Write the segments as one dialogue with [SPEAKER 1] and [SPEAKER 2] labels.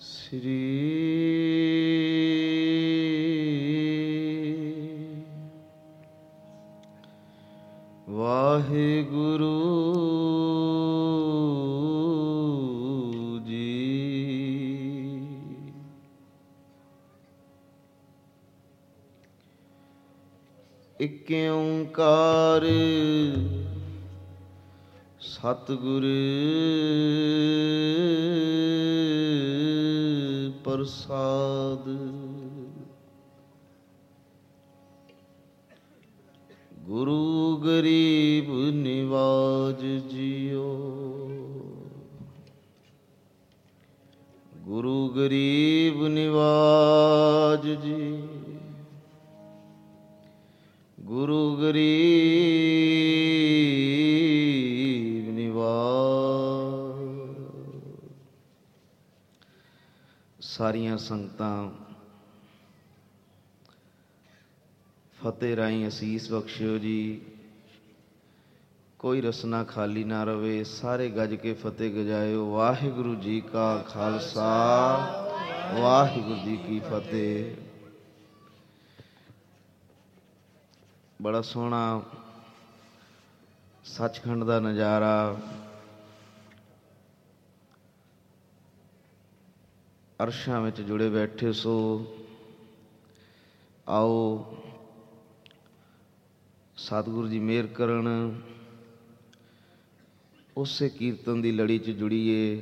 [SPEAKER 1] ਸ੍ਰੀ ਵਾਹਿਗੁਰੂ ਜੀ। ਇਕ ਓਂਕਾਰ ਸਤਿਗੁਰ ਪ੍ਰਸਾਦ। ਗੁਰੂ ਗਰੀਬ ਨਿਵਾਜ ਜੀਓ, ਗੁਰੂ ਗਰੀਬ ਨਿਵਾਜ ਜੀ, ਗੁਰੂ ਗਰੀਬ ਨਿਵਾਜ। ਸਾਰੀਆਂ ਸੰਗਤਾਂ ਫਤਿਹ ਰਾਹੀਂ ਅਸੀਸ ਬਖਸ਼ਿਓ ਜੀ। ਕੋਈ ਰਸਨਾ ਖਾਲੀ ਨਾ ਰਵੇ, ਸਾਰੇ ਗੱਜ ਕੇ ਫਤਿਹ ਗਜਾਇਓ। ਵਾਹਿਗੁਰੂ ਜੀ ਕਾ ਖਾਲਸਾ, ਵਾਹਿਗੁਰੂ ਜੀ ਕੀ ਫਤਿਹ। ਬੜਾ ਸੋਹਣਾ ਸੱਚਖੰਡ ਦਾ ਨਜ਼ਾਰਾ, ਅਰਸ਼ਾਂ ਵਿੱਚ ਜੁੜੇ ਬੈਠੇ ਸੋ। ਆਓ ਸਤਿਗੁਰੂ ਜੀ ਮਿਹਰ ਕਰਨ, ਉਸੇ ਕੀਰਤਨ ਦੀ ਲੜੀ 'ਚ ਜੁੜੀਏ।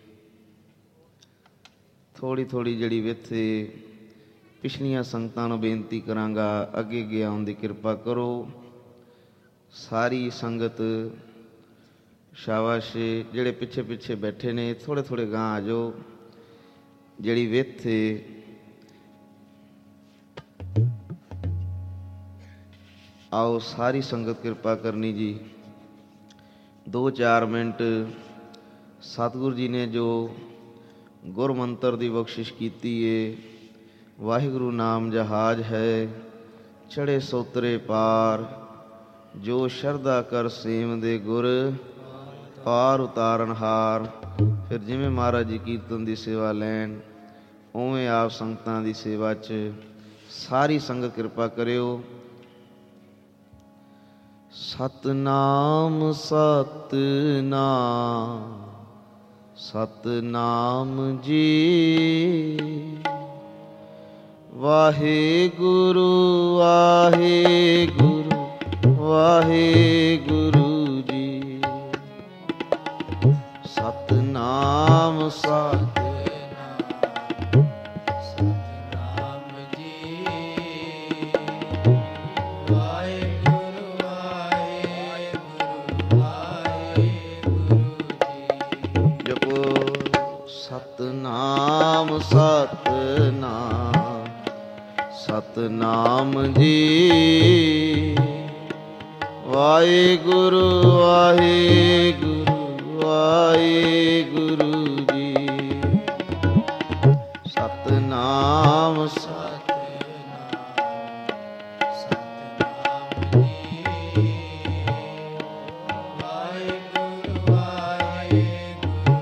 [SPEAKER 1] ਥੋੜ੍ਹੀ ਥੋੜ੍ਹੀ ਜਿਹੜੀ ਵਿੱਥੇ ਪਿਛਲੀਆਂ ਸੰਗਤਾਂ ਨੂੰ ਬੇਨਤੀ ਕਰਾਂਗਾ, ਅੱਗੇ ਅੱਗੇ ਆਉਣ ਦੀ ਕਿਰਪਾ ਕਰੋ। ਸਾਰੀ ਸੰਗਤ ਸ਼ਾਬਾਸ਼, ਜਿਹੜੇ ਪਿੱਛੇ ਪਿੱਛੇ ਬੈਠੇ ਨੇ ਥੋੜ੍ਹੇ ਥੋੜ੍ਹੇ ਗਾਂਹ ਆ ਜਾਓ। ਜਿਹੜੀ ਵਿੱਥ ਆਓ ਸਾਰੀ ਸੰਗਤ ਕਿਰਪਾ ਕਰਨੀ ਜੀ। 2-4 ਮਿੰਟ ਸਤਿਗੁਰੂ ਜੀ ਨੇ ਜੋ ਗੁਰਮੰਤਰ ਦੀ ਬਖਸ਼ਿਸ਼ ਕੀਤੀ ਏ। ਵਾਹਿਗੁਰੂ ਨਾਮ ਜਹਾਜ਼ ਹੈ, ਚੜ੍ਹੇ ਸੋਤਰੇ ਪਾਰ, ਜੋ ਸ਼ਰਧਾ ਕਰ ਸੇਮ ਦੇ ਗੁਰ, ਪਾਰ ਉਤਾਰਨ ਹਾਰ। ਫਿਰ ਜਿਵੇਂ ਮਹਾਰਾਜ ਜੀ ਕੀਰਤਨ ਦੀ ਸੇਵਾ ਲੈਣ, ਉਵੇਂ ਆਪ ਸੰਗਤਾਂ ਦੀ ਸੇਵਾ 'ਚ ਸਾਰੀ ਸੰਗਤ ਕਿਰਪਾ ਕਰਿਓ। ਸਤਨਾਮ ਸਤਨਾਮ ਸਤਨਾਮ ਜੀ, ਵਾਹਿਗੁਰੂ ਵਾਹਿਗੁਰੂ ਵਾਹਿਗੁਰੂ ਜੀ। ਸਤਨਾਮ ਸਤਨਾਮ ਜੀ, ਵਾਹਿਗੁਰੂ ਵਾਹਿਗੁਰੂ ਵਾਹਿਗੁਰੂ ਜੀ। ਜਪੋ ਸਤਨਾਮ ਸਤਨਾਮ ਸਤਨਾਮ ਜੀ, ਵਾਹਿਗੁਰੂ ਵਾਹਿਗੁਰੂ ਵਾਹਿਗੁਰੂ ਜੀ। ਸਤਨਾਮ ਸਤਨਾਮ ਜੀ, ਵਾਹਿਗੁਰੂ ਵਾਹਿਗੁਰੂ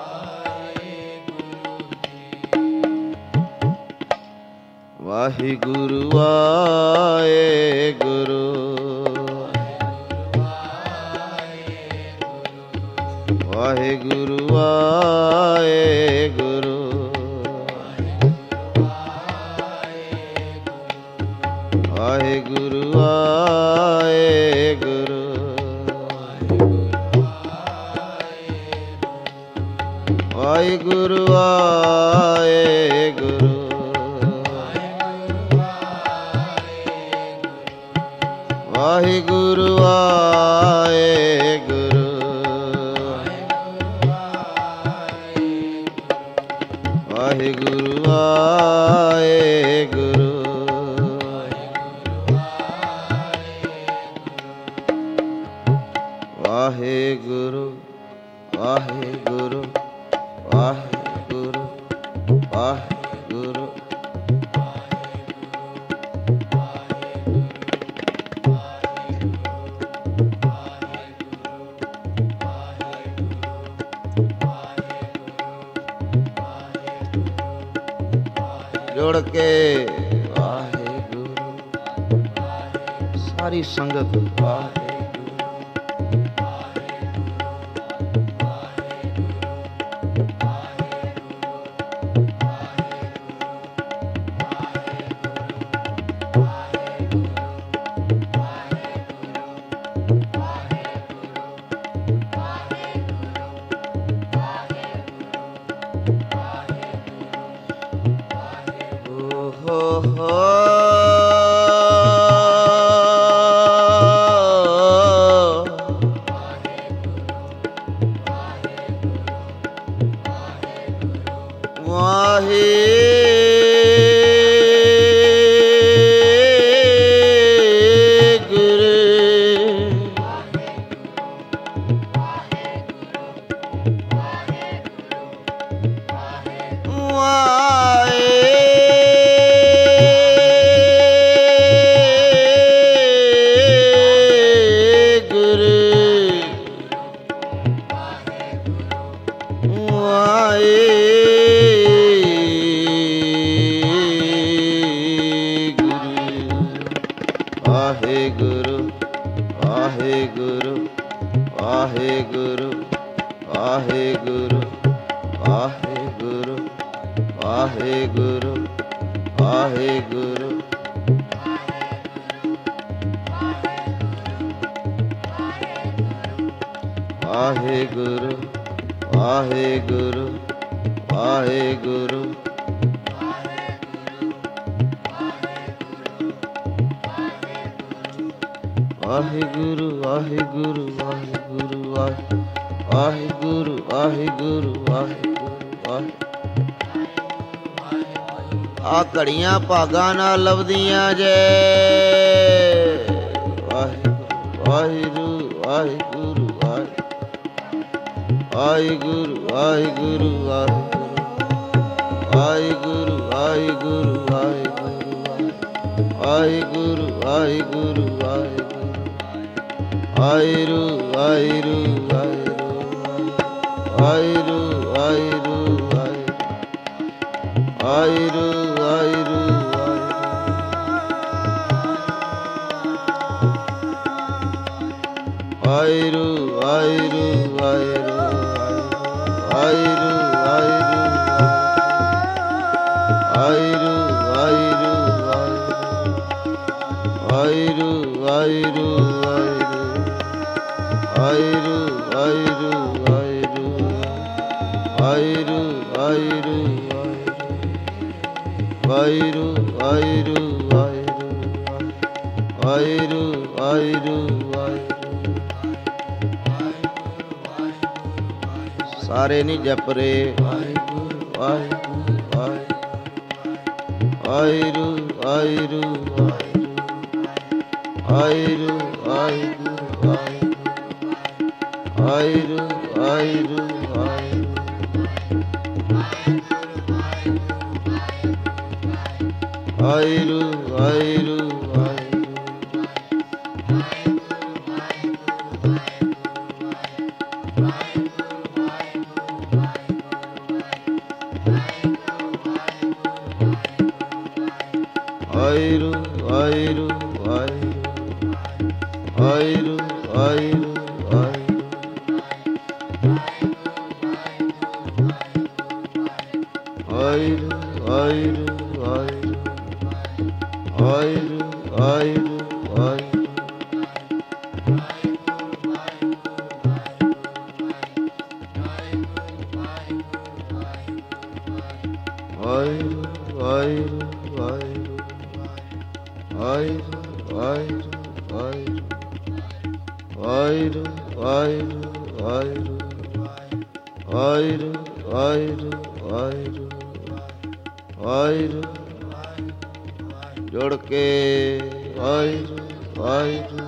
[SPEAKER 1] ਵਾਹਿਗੁਰੂ ਜੀ। ਵਾਹਿਗੁਰੂ ਵਾਹਿਗੁਰੂ ਵਾਹਿਗੁਰੂ ਵਾਹਿਗੁਰੂ ਵਾਹਿਗੁਰੂ ਵਾਹਿਗੁਰੂ ਵਾਹਿਗੁਰੂ ਵਾਹਿਗੁਰੂ ਵਾਹਿਗੁਰੂ ਵਾਹਿਗੁਰੂ ਵਾਹਿਗੁਰੂ ਵਾਹਿਗੁਰੂ ਵਾਹਿਗੁਰੂ ਵਾਹਿਗੁਰੂ ਵਾਹਿਗੁਰੂ ਵਾਹਿਗੁਰੂ ਜੁੜ ਕੇ ਵਾਹਿਗੁਰੂ ਸਾਰੀ ਸੰਗਤ ਵਾਹਿਗੁਰੂ ਆ ਘੜੀਆਂ ਭਾਗਾਂ ਨਾਲ ਲੱਭਦੀਆਂ ਜੇ ਵਾਹਿਗੁਰੂ ਵਾਹਿਗੁਰੂ ਵਾਹਿਗੁਰੂ ਵਾਹਿਗੁਰੂ ਵਾਹਿਗੁਰੂ ਵਾਹਿਗੁਰੂ ਵਾਹਿਗੁਰੂ ਵਾਹਿਗੁਰੂ ਵਾਹਿਗੁਰੂ ਵਾਹਿਗੁਰੂ ਵਾਹਿਗੁਰੂ ਵਾਹਿਗੁਰੂ ਸਾਰੇ ਨੀ ਜਪ ਰੇ ਵਾਹਿਗੁਰੂ ਵਾਹਿਗੁਰੂ ਵਾਹਿਗੁਰੂ ਵਾਹਿਗੁਰੂ ਵਾਹਿਗੁਰੂ ਵਾਹਿਗੁਰੂ ਵਾਹਿਗੁਰੂ ਵਾਹਿਗੁਰੂ ਵਾਹਿਗੁਰੂ ਵਾਹਿਗੁਰੂ ਜੁੜ ਕੇ ਵਾਹਿਗੁਰੂ ਵਾਹਿਗੁਰੂ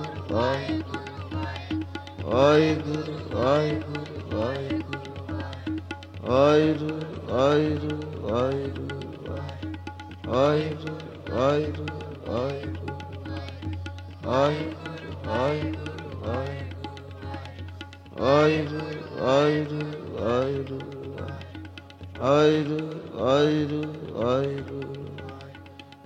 [SPEAKER 1] ਵਾਹਿਗੁਰੂ ਵਾਹਿਗੁਰੂ ਵਾਹਿਗੁਰੂ ਵਾਹਿਗੁਰੂ ਵਾਹਿਗੁਰੂ ਵਾਹਿਗੁਰੂ ਵਾਹਿਗੁਰੂ ਵਾਹਿਗੁਰੂ ਵਾਹਿਗੁਰੂ ਵਾਹਿਗੁਰੂ ਵਾਹਿਗੁਰੂ ਵਾਹਿਗੁਰੂ ਵਾਹਿਗੁਰੂ ਵਾਹਿਗੁਰੂ ਵਾਹਿਗੁਰੂ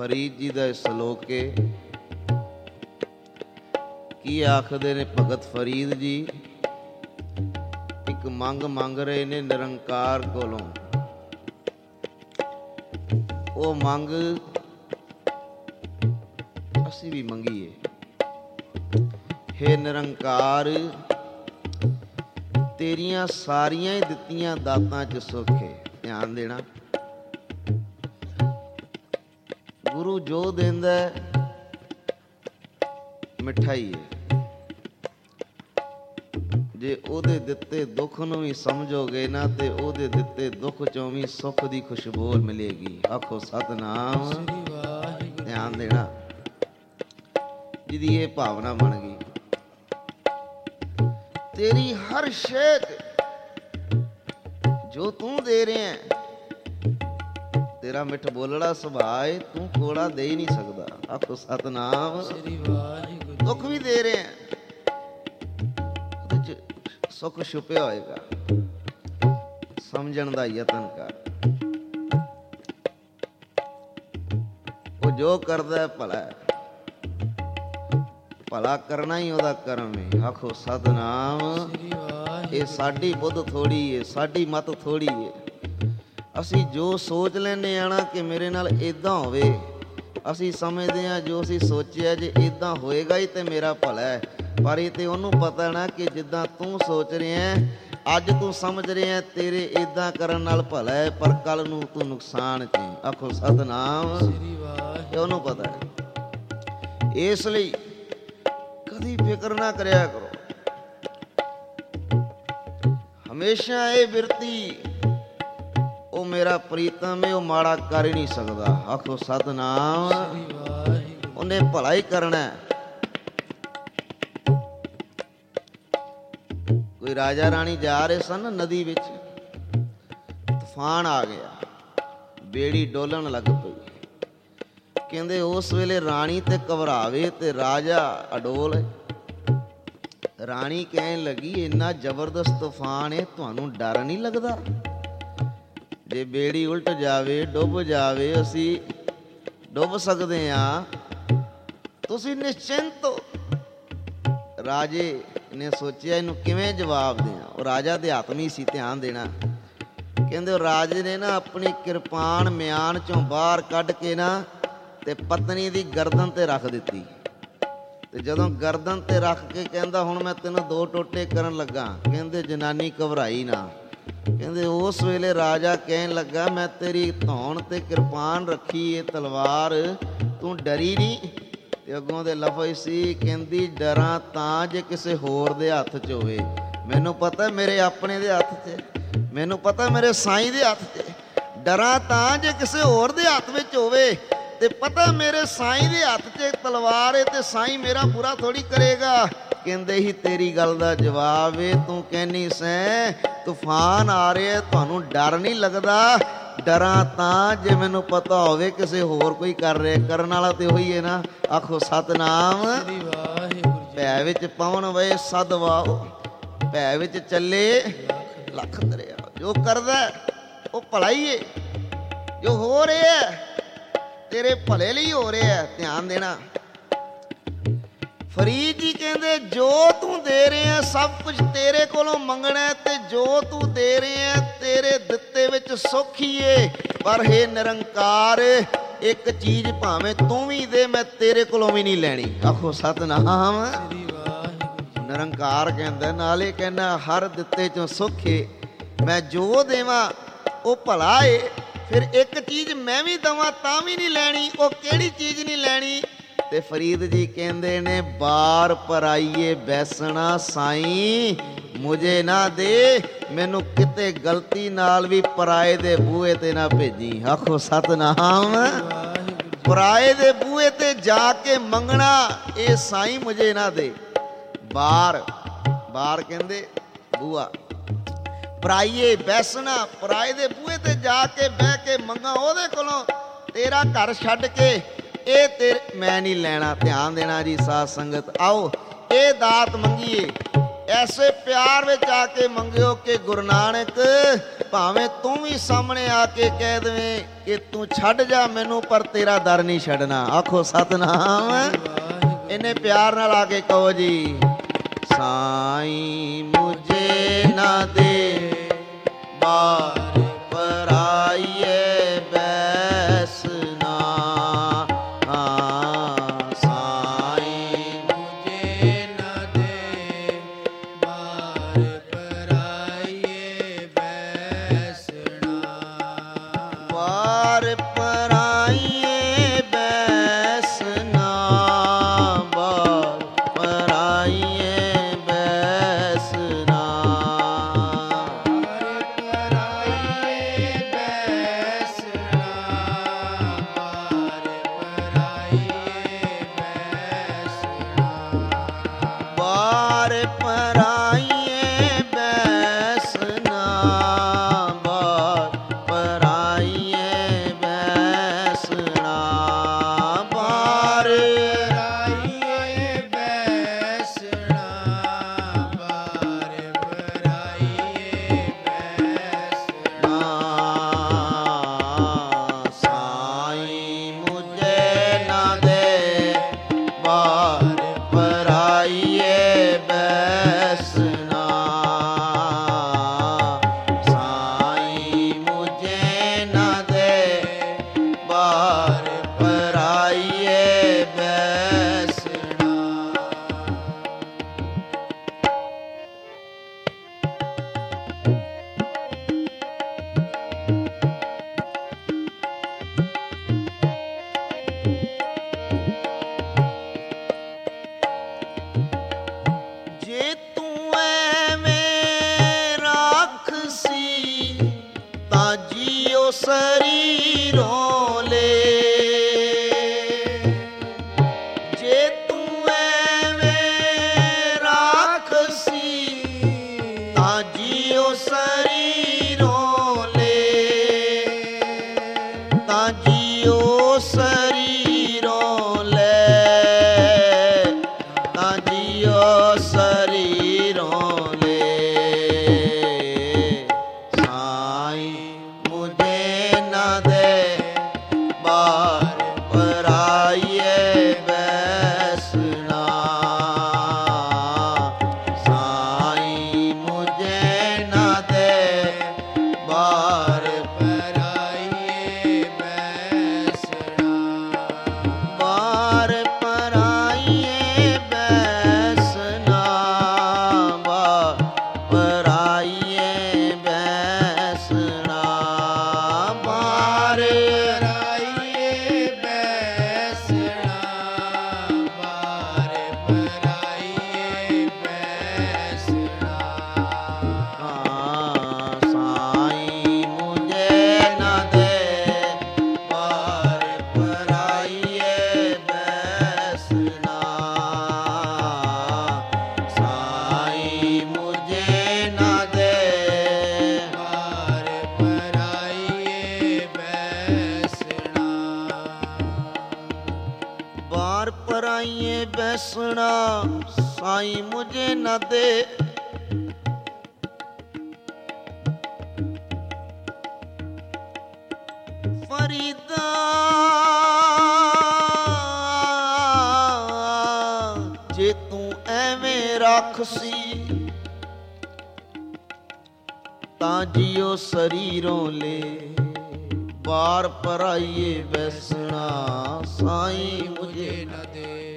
[SPEAKER 1] फरीद जी का सलोक है। की आखदे ने भगत फरीद जी? एक मंग मंग रहे ने निरंकार कोलों। वो मंग असी भी मंगीए। हे निरंकार, तेरिया सारिया ही दित्तियां दातां च सुख है। ध्यान देना, गुरु जो देंदा मिठाई है। जे ओदे दिते दुख नूं भी समझोगे ना ते ओदे दिते दुख चों भी सुख दी खुशबू मिलेगी। आखो सतनाम। ध्यान देना, जिहदी ये भावना बन गई, तेरी हर शै जो तू दे रहे हैं, तेरा मिठ बोलड़ा सुभाव है, तू कोड़ा दे ही नहीं सकता। आखो सतनाम। दुख भी दे रहे हैं, सुख छुपया होएगा, समझण दा यतन कर। वो जो करदा है भला है, भला करना ही ओदा कर्म है। आखो सतनाम। ये साडी बुद्ध थोड़ी है, साडी मत थोड़ी है। ਅਸੀਂ ਜੋ ਸੋਚ ਲੈਂਦੇ ਆ ਨਾ ਕਿ ਮੇਰੇ ਨਾਲ ਇੱਦਾਂ ਹੋਵੇ, ਅਸੀਂ ਸਮਝਦੇ ਹਾਂ ਜੋ ਅਸੀਂ ਸੋਚਿਆ ਜੇ ਇੱਦਾਂ ਹੋਏਗਾ ਹੀ ਤੇ ਮੇਰਾ ਭਲਾ ਹੈ। ਪਰ ਇਹ ਤੇ ਉਹਨੂੰ ਪਤਾ ਨਾ ਕਿ ਜਿੱਦਾਂ ਤੂੰ ਸੋਚ ਰਿਹਾ ਅੱਜ ਤੂੰ ਸਮਝ ਰਿਹਾ ਤੇਰੇ ਇੱਦਾਂ ਕਰਨ ਨਾਲ ਭਲਾ ਹੈ, ਪਰ ਕੱਲ ਨੂੰ ਤੂੰ ਨੁਕਸਾਨ 'ਚ। ਆਖੋ ਸਤਨਾਮ। ਇਹ ਉਹਨੂੰ ਪਤਾ ਹੈ। ਇਸ ਲਈ ਕਦੀ ਫਿਕਰ ਨਾ ਕਰਿਆ ਕਰੋ। ਹਮੇਸ਼ਾ ਇਹ ਬਿਰਤੀ, ਉਹ ਮੇਰਾ ਪ੍ਰੀਤਮ ਹੈ, ਉਹ ਮਾੜਾ ਕਰ ਹੀ ਨਹੀਂ ਸਕਦਾ। ਆਖੋ ਸਤਨਾਮ। ਉਹਨੇ ਭਲਾ ਹੀ ਕਰਨਾ। ਕੋਈ ਰਾਜਾ ਰਾਣੀ ਜਾ ਰਹੇ ਸਨ ਨਦੀ ਵਿੱਚ, ਤੂਫਾਨ ਆ ਗਿਆ, ਬੇੜੀ ਡੋਲਣ ਲੱਗ ਪਈ। ਕਹਿੰਦੇ ਉਸ ਵੇਲੇ ਰਾਣੀ ਤੇ ਘਬਰਾਵੇ ਤੇ ਰਾਜਾ ਅਡੋਲ ਹੈ। ਰਾਣੀ ਕਹਿਣ ਲੱਗੀ, ਇੰਨਾ ਜ਼ਬਰਦਸਤ ਤੂਫਾਨ ਹੈ, ਤੁਹਾਨੂੰ ਡਰ ਨਹੀਂ ਲੱਗਦਾ? ਜੇ ਬੇੜੀ ਉਲਟ ਜਾਵੇ, ਡੁੱਬ ਜਾਵੇ, ਅਸੀਂ ਡੁੱਬ ਸਕਦੇ ਹਾਂ, ਤੁਸੀਂ ਨਿਸ਼ਚਿੰਤ ਹੋ। ਰਾਜੇ ਨੇ ਸੋਚਿਆ ਇਹਨੂੰ ਕਿਵੇਂ ਜਵਾਬ ਦਿਆਂ। ਉਹ ਰਾਜਾ ਅਧਿਆਤਮੀ ਸੀ, ਧਿਆਨ ਦੇਣਾ। ਕਹਿੰਦੇ ਉਹ ਰਾਜੇ ਨੇ ਨਾ ਆਪਣੀ ਕਿਰਪਾਨ ਮਿਆਨ ਚੋਂ ਬਾਹਰ ਕੱਢ ਕੇ ਨਾ ਤੇ ਪਤਨੀ ਦੀ ਗਰਦਨ ਤੇ ਰੱਖ ਦਿੱਤੀ। ਤੇ ਜਦੋਂ ਗਰਦਨ ਤੇ ਰੱਖ ਕੇ ਕਹਿੰਦਾ ਹੁਣ ਮੈਂ ਤੈਨੂੰ 2 ਟੋਟੇ ਕਰਨ ਲੱਗਾ। ਕਹਿੰਦੇ ਜਨਾਨੀ ਘਬਰਾਈ ਨਾ। ਕਹਿੰਦੇ ਉਸ ਵੇਲੇ ਰਾਜਾ ਕਹਿਣ ਲੱਗਾ, ਮੈਂ ਤੇਰੀ ਧੌਣ ਤੇ ਕਿਰਪਾਨ ਰੱਖੀ ਏ ਤਲਵਾਰ, ਤੂੰ ਡਰੀ ਨਹੀਂ? ਤੇ ਅੱਗੋਂ ਦੇ ਲਫ਼ਜ਼ ਸੀ, ਕਹਿੰਦੀ ਡਰਾਂ ਤਾਂ ਜੇ ਕਿਸੇ ਹੋਰ ਦੇ ਹੱਥ 'ਚ ਹੋਵੇ। ਮੈਨੂੰ ਪਤਾ ਮੇਰੇ ਆਪਣੇ ਦੇ ਹੱਥ 'ਚ, ਮੈਨੂੰ ਪਤਾ ਮੇਰੇ ਸਾਈਂ ਦੇ ਹੱਥ 'ਚ। ਡਰਾਂ ਤਾਂ ਜੇ ਕਿਸੇ ਹੋਰ ਦੇ ਹੱਥ ਵਿੱਚ ਹੋਵੇ, ਤੇ ਪਤਾ ਮੇਰੇ ਸਾਈਂ ਦੇ ਹੱਥ 'ਚ ਤਲਵਾਰ ਏ ਤੇ ਸਾਈਂ ਮੇਰਾ ਬੁਰਾ ਥੋੜੀ ਕਰੇਗਾ। ਕਹਿੰਦੇ ਹੀ ਤੇਰੀ ਗੱਲ ਦਾ ਜਵਾਬ ਏ, ਤੂੰ ਕਹਿੰਨੀ ਸੈਂ ਤੂਫਾਨ ਆ ਰਿਹਾ, ਤੁਹਾਨੂੰ ਡਰ ਨਹੀਂ ਲੱਗਦਾ? ਡਰਾਂ ਤਾਂ ਜੇ ਮੈਨੂੰ ਪਤਾ ਹੋਵੇ ਕਿਸੇ ਹੋਰ ਕੋਈ ਕਰ ਰਿਹਾ, ਕਰਨ ਵਾਲਾ ਤੇ ਉਹੀ ਹੈ ਨਾ। ਆਖੋ ਸਤਨਾਮ। ਭੈ ਵਿੱਚ ਪਵਨ ਵੇ ਸਦ ਵਾਓ, ਭੈ ਵਿੱਚ ਚੱਲੇ ਲੱਖ ਦਰਿਆ। ਜੋ ਕਰਦਾ ਉਹ ਭਲਾ ਹੀ ਏ, ਜੋ ਹੋ ਰਿਹਾ ਤੇਰੇ ਭਲੇ ਲਈ ਹੋ ਰਿਹਾ। ਧਿਆਨ ਦੇਣਾ। ਫਰੀਦ ਜੀ ਕਹਿੰਦੇ ਜੋ ਤੂੰ ਦੇ ਰਿਹਾ ਸਭ ਕੁਝ ਤੇਰੇ ਕੋਲੋਂ ਮੰਗਣਾ, ਤੇ ਜੋ ਤੂੰ ਦੇ ਰਿਹਾ ਤੇਰੇ ਦਿੱਤੇ ਵਿੱਚ ਸੁੱਖ ਹੀ ਏ। ਪਰ ਹੇ ਨਿਰੰਕਾਰ, ਇੱਕ ਚੀਜ਼ ਭਾਵੇਂ ਤੂੰ ਵੀ ਦੇ, ਮੈਂ ਤੇਰੇ ਕੋਲੋਂ ਵੀ ਨਹੀਂ ਲੈਣੀ। ਆਖੋ ਸਤਨਾਮ। ਨਿਰੰਕਾਰ ਕਹਿੰਦਾ, ਨਾਲੇ ਕਹਿੰਦਾ ਹਰ ਦਿੱਤੇ ਚੋਂ ਸੁੱਖ ਏ, ਮੈਂ ਜੋ ਦੇਵਾਂ ਉਹ ਭਲਾ ਏ। ਫਿਰ ਇੱਕ ਚੀਜ਼ ਮੈਂ ਵੀ ਦੇਵਾਂ ਤਾਂ ਵੀ ਨਹੀਂ ਲੈਣੀ। ਉਹ ਕਿਹੜੀ ਚੀਜ਼ ਨਹੀਂ ਲੈਣੀ? ਤੇ ਫਰੀਦ ਜੀ ਕਹਿੰਦੇ ਨੇ, ਬਾਰ ਪਰਾਈਏ ਬੈਸਣਾ ਸਾਈਂ ਮੁਝੇ ਨਾ ਦੇ, ਮੈਨੂੰ ਕਿਤੇ ਗਲਤੀ ਨਾਲ ਵੀ ਪਰਾਏ ਦੇ ਬੂਹੇ ਤੇ ਨਾ ਭੇਜੀ। ਆਖੋ ਸਤਨਾਮ। ਪਰਾਏ ਦੇ ਬੂਹੇ ਤੇ ਜਾ ਕੇ ਮੰਗਣਾ, ਇਹ ਸਾਈਂ ਮੁਝੇ ਨਾ ਦੇ। ਬਾਰ, ਬਾਰ ਕਹਿੰਦੇ ਬੂਹਾ, ਪਰਾਈਏ ਬੈਸਣਾ, ਪਰਾਏ ਦੇ ਬੂਹੇ ਤੇ ਜਾ ਕੇ ਬਹਿ ਕੇ ਮੰਗਾ ਉਹਦੇ ਕੋਲੋਂ, ਤੇਰਾ ਘਰ ਛੱਡ ਕੇ ਇਹ ਤੇਰੇ ਮੈਂ ਨਹੀਂ ਲੈਣਾ। ਧਿਆਨ ਦੇਣਾ ਜੀ ਸਾਧ ਸੰਗਤ। ਆਓ ਇਹ ਦਾਤ ਮੰਗੀਏ, ਐਸੇ ਪਿਆਰ ਵਿੱਚ ਆ ਕੇ ਮੰਗਿਓ ਕਿ ਗੁਰੂ ਨਾਨਕ ਭਾਵੇਂ ਤੂੰ ਵੀ ਸਾਹਮਣੇ ਆ ਕੇ ਕਹਿ ਦੇਵੇਂ ਕਿ ਤੂੰ ਛੱਡ ਜਾ ਮੈਨੂੰ, ਪਰ ਤੇਰਾ ਦਰ ਨਹੀਂ ਛੱਡਣਾ। ਆਖੋ ਸਤਨਾਮ। ਇਹਨੇ ਪਿਆਰ ਨਾਲ ਆ ਕੇ ਕਹੋ ਜੀ, ਸਾਈਂ ਮੁਝੇ ਨਾ ਦੇ ਬਾਰ ਪਰਾਈਏ ਬੈਸਨਾ। ਸਾਈਂ ਮੁਝੇ ਨਾ ਦੇ ਬਾਰ ਪਰਾਈਏ ਬੈਸਣਾ। ਬਾਰ ਪਰਾਈਏ ਬੈਸਨਾ, ਬਾਰ ਪਰਾਈਏ ਬੈਸਨਾ। ਬਾਰ ਪਰਾਈਏ ਬੈਸਣਾ, ਬਾਰ ਪਰਾਈਏ ਬੈਸਣਾ। ਬਾਰ ਪਰਾਈਏ ਬੈਸਣਾ, ਬਾਰ ਪਰਾਈਏ ਬੈਸਣਾ। ਸਾਈਂ ਮੁਝੇ ਨਾ ਦੇ ਬਾਰ ਪਰਾਈਏ ਬੈਸਣਾ। ਸਾਈਂ ਮੁਝੇ ਨਾ ਦੇ ਬਾਰ ਪਰਾਈਏ ਬੈਸਣਾ। ਜੇ ਤੂੰ ਐਵੇਂ ਰਾਖਸੀ ਤਾਂ ਜੀਓ ਸਰੀਰੋਂ ਲੈ। ਜੇ ਤੂੰ ਐਵੇਂ ਰਾਖਸੀ ਤਾਂ ਜੀਓ ਸਰੀਰੋਂ ਲੈ। ਤਾਂ ਜੀਓ ਸਰੀਰੋਂ ਲੈ, ਤਾਂ ਜੀਓ ਸਰੀਰੋਂ ਲੈ। ਸਾਈਂ ਮੁਝੇ ਨਾ ਦੇ ਬਾਰ ਪਰਾਈਏ ਬੈਸਣਾ। ਸਾਈਂ ਮੁਝੇ ਨਾ ਦੇ ਬਾਰ ਪਰਾਈਏ ਬੈਸਣਾ। ਬਾਰ ਪਰਾਈਏ ਬੈਸਣਾ, ਬਾਰ ਪਰਾਈਏ ਬੈਸਣਾ। ਬਾਰ ਪਰਾਈਏ ਬੈਸਣਾ, ਬਾਰ ਪਰਾਈਏ ਬੈਸਣਾ। ਸਾਈਂ ਮੁਝੇ ਨਾ ਦੇ ਬਾਰ ਪਰਾਈਏ ਬੈਸਣਾ। ਸਾਈਂ ਮੁਝੇ ਨਾ ਦੇ ਬਾਰ ਪਰਾਈਏ ਬੈਸਣਾ। ਬਾਰ ਪਰਾਈਏ ਬੈਸਣਾ, ਸਾਈਂ ਮੁਝੇ ਨਾ ਦੇ। ਫਰੀਦਾ ਜੇ ਤੂੰ ਐਵੇਂ ਰਾਖਸੀ ਤਾਂ ਜੀਓ ਸਰੀਰੋਂ ਲੈ। ਬਾਰ ਪਰਾਈਏ ਬੈਸਣਾ, ਸਾਈਂ ਮੁਝੇ ਨਾ ਦੇ।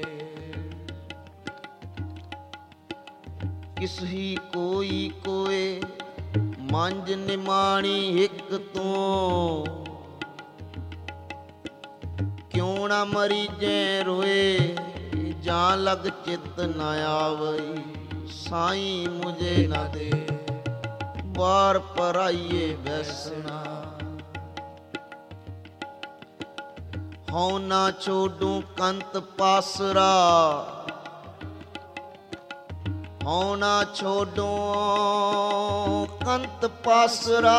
[SPEAKER 1] ਕਿਸ ਹੀ ਕੋਈ ਕੋਏ ਮੰਝ ਨਿਮਾਣੀ ਇੱਕ ਤੂੰ। ਕਿਉਂ ਨਾ ਮਰੀਜੇ ਰੋਏ ਜਾਂ ਲਗ ਚਿਤ ਨਾ ਆਵਈ। ਸਾਈਂ ਮੁਝੇ ਨਾ ਦੇ ਬਾਰ ਪਰਾਈਏ ਬੈਸਣਾ। ਹਉ ਨਾ ਛੋਡੂ ਕੰਤ ਪਾਸਰਾ, ਹਉ ਨਾ ਛੋਡੂ ਕੰਤ ਪਾਸਰਾ।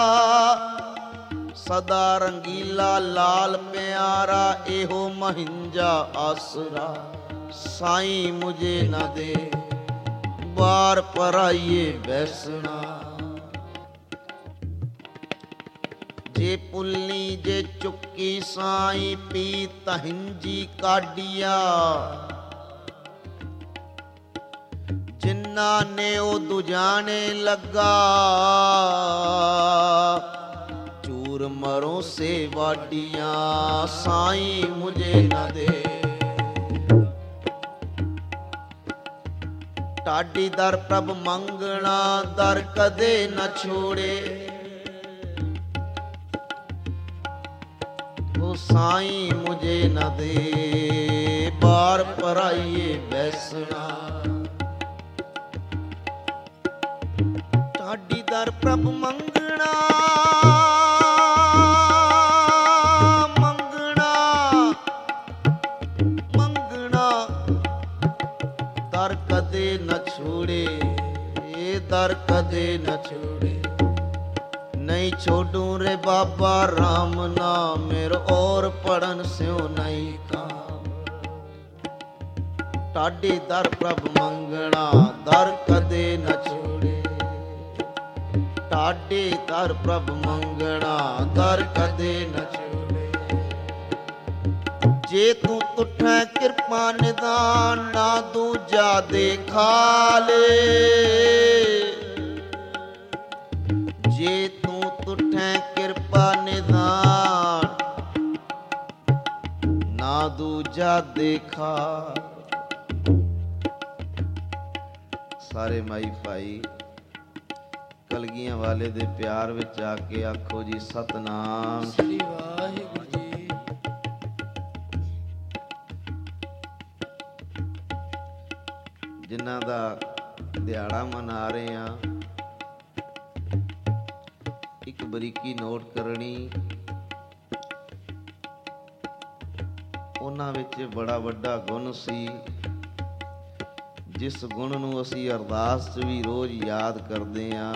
[SPEAKER 1] ਸਦਾ ਰੰਗੀਲਾ ਲਾਲ ਪਿਆਰਾ ਇਹੋ ਮਹਿੰਜਾ ਆਸਰਾ। ਸਾਈਂ ਮੁਝੇ ਨਾ ਦੇ ਬਾਰ ਪਰਾਈਏ ਬੈਸਣਾ। ਜੇ ਪੁੱਲੀ ਜੇ ਚੁੱਕੀ ਸਾਈ ਪੀ ਤਹਿੰਜੀ ਕਾਢੀਆ, ਜਿਨ੍ਹਾਂ ਨੇ ਉਹ ਦੁਜਾਣੇ ਲੱਗਾ, ਚੂਰ ਮਰੋਂ ਸੇ ਵਾਡੀਆਂ ਸਾਈ ਮੁਝੇ ਨਾ ਦੇ। ਢਾਡੀ ਦਰ ਪ੍ਰਭ ਮੰਗਣਾ ਦਰ ਕਦੇ ਨਾ ਛੋੜੇ, ਉਹ ਸਾਈ ਮੁਝੇ ਨਾ ਦੇ। ਬਾਰ ਪਰਾਈਏ ਬੈਸਣਾ, ਢਾਡੀ ਦਰ ਪ੍ਰਭ ਮੰਗਣਾ ਮੰਗਣਾ ਮੰਗਣਾ ਦਰ ਕਦੇ ਨਾ ਛੋੜੇ, ਇਹ ਦਰ ਕਦੇ ਨਾ ਛੋੜੇ। ਨਹੀਂ ਛੋਡੂ ਰੇ ਬਾਬਾ ਰਾਮ ਨਾਮ, ਮੇਰ ਔਰ ਪੜਨ ਸਿਓ ਨਹੀਂ ਕਾਮ। ਢਾਡੀ ਦਰ ਪ੍ਰਭ ਮੰਗਣਾ ਦਰ ਕਦੇ ਨਾ ਛੋੜੇ, ਢਾਡੀ ਦਰ ਪ੍ਰਭ ਮੰਗਣਾ ਦਰ ਕਦੇ ਨਾ ਛੋੜੇ। ਜੇ ਤੂੰ ਤੁਠੈ ਕਿਰਪਾ ਨਿਦਾਨ, ਨਾ ਦੂਜਾ ਦੇਖਾ ਲੇ। ਜੇ ਤੂੰ ਤੁਠੈ ਕਿਰਪਾ ਨਿਦਾਨ, ਨਾ ਦੂਜਾ ਦੇਖਾ। ਸਾਰੇ ਮਾਈ ਭਾਈ ਕਲਗੀਆਂ ਵਾਲੇ ਦੇ ਪਿਆਰ ਵਿੱਚ ਆ ਕੇ ਆਖੋ ਜੀ ਸਤਨਾਮ
[SPEAKER 2] ਸ੍ਰੀ ਵਾਹਿਗੁਰੂ ਜੀ।
[SPEAKER 1] ਜਿਨ੍ਹਾਂ ਦਾ ਦਿਹਾੜਾ ਮਨਾ ਰਹੇ ਆ, ਇੱਕ ਬਰੀਕੀ ਨੋਟ ਕਰਨੀ, ਉਹਨਾਂ ਵਿੱਚ ਬੜਾ ਵੱਡਾ ਗੁਣ ਸੀ, ਜਿਸ ਗੁਣ ਨੂੰ ਅਸੀਂ ਅਰਦਾਸ 'ਚ ਵੀ ਰੋਜ਼ ਯਾਦ ਕਰਦੇ ਹਾਂ।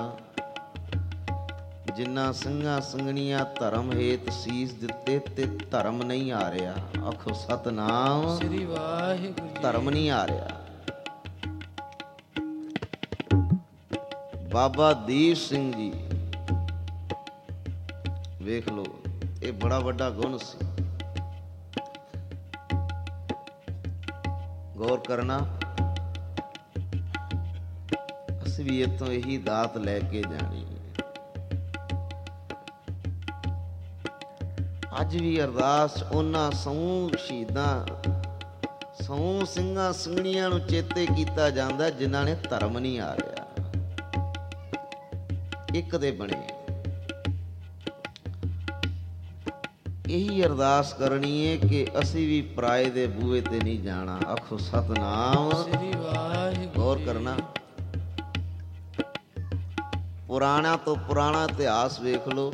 [SPEAKER 1] ਜਿਨ੍ਹਾਂ ਸਿੰਘਾਂ ਸਿੰਘਣੀਆਂ ਧਰਮ ਹੇਤ ਸੀਸ ਦਿੱਤੇ ਤੇ ਧਰਮ ਨਹੀਂ ਆ ਰਿਹਾ, ਆਖੋ ਸਤਨਾਮ
[SPEAKER 2] ਸ੍ਰੀ ਵਾਹਿਗੁਰੂ ਜੀ।
[SPEAKER 1] ਧਰਮ ਨਹੀਂ ਆ ਰਿਹਾ। ਬਾਬਾ ਦੀਪ ਸਿੰਘ ਜੀ ਵੇਖ ਲਓ, ਇਹ ਬੜਾ ਵੱਡਾ ਗੁਣ ਸੀ। ਗੌਰ ਕਰਨਾ, ਅਸੀਂ ਵੀ ਇੱਥੋਂ ਇਹੀ ਦਾਤ ਲੈ ਕੇ ਜਾਣੀ। ਅੱਜ ਵੀ ਅਰਦਾਸ ਉਹਨਾਂ ਸਮੂਹ ਸ਼ਹੀਦਾਂ, ਸਮੂਹ ਸਿੰਘਾਂ ਸਿੰਘਣੀਆਂ ਨੂੰ ਚੇਤੇ ਕੀਤਾ ਜਾਂਦਾ ਜਿਨ੍ਹਾਂ ਨੇ ਧਰਮ ਨਹੀਂ ਆ ਰਿਹਾ, ਇੱਕ ਦੇ ਬਣੇ। ਇਹੀ ਅਰਦਾਸ ਕਰਨੀ ਹੈ ਕਿ ਅਸੀਂ ਵੀ ਪਰਾਏ ਦੇ ਬੂਹੇ ਤੇ ਨਹੀਂ ਜਾਣਾ, ਆਖੋ ਸਤਨਾਮ
[SPEAKER 2] ਸ੍ਰੀ ਵਾਹਿਗੁਰੂ।
[SPEAKER 1] ਗੌਰ ਕਰਨਾ, ਪੁਰਾਣਾ ਤੋਂ ਪੁਰਾਣਾ ਇਤਿਹਾਸ ਵੇਖ ਲਓ,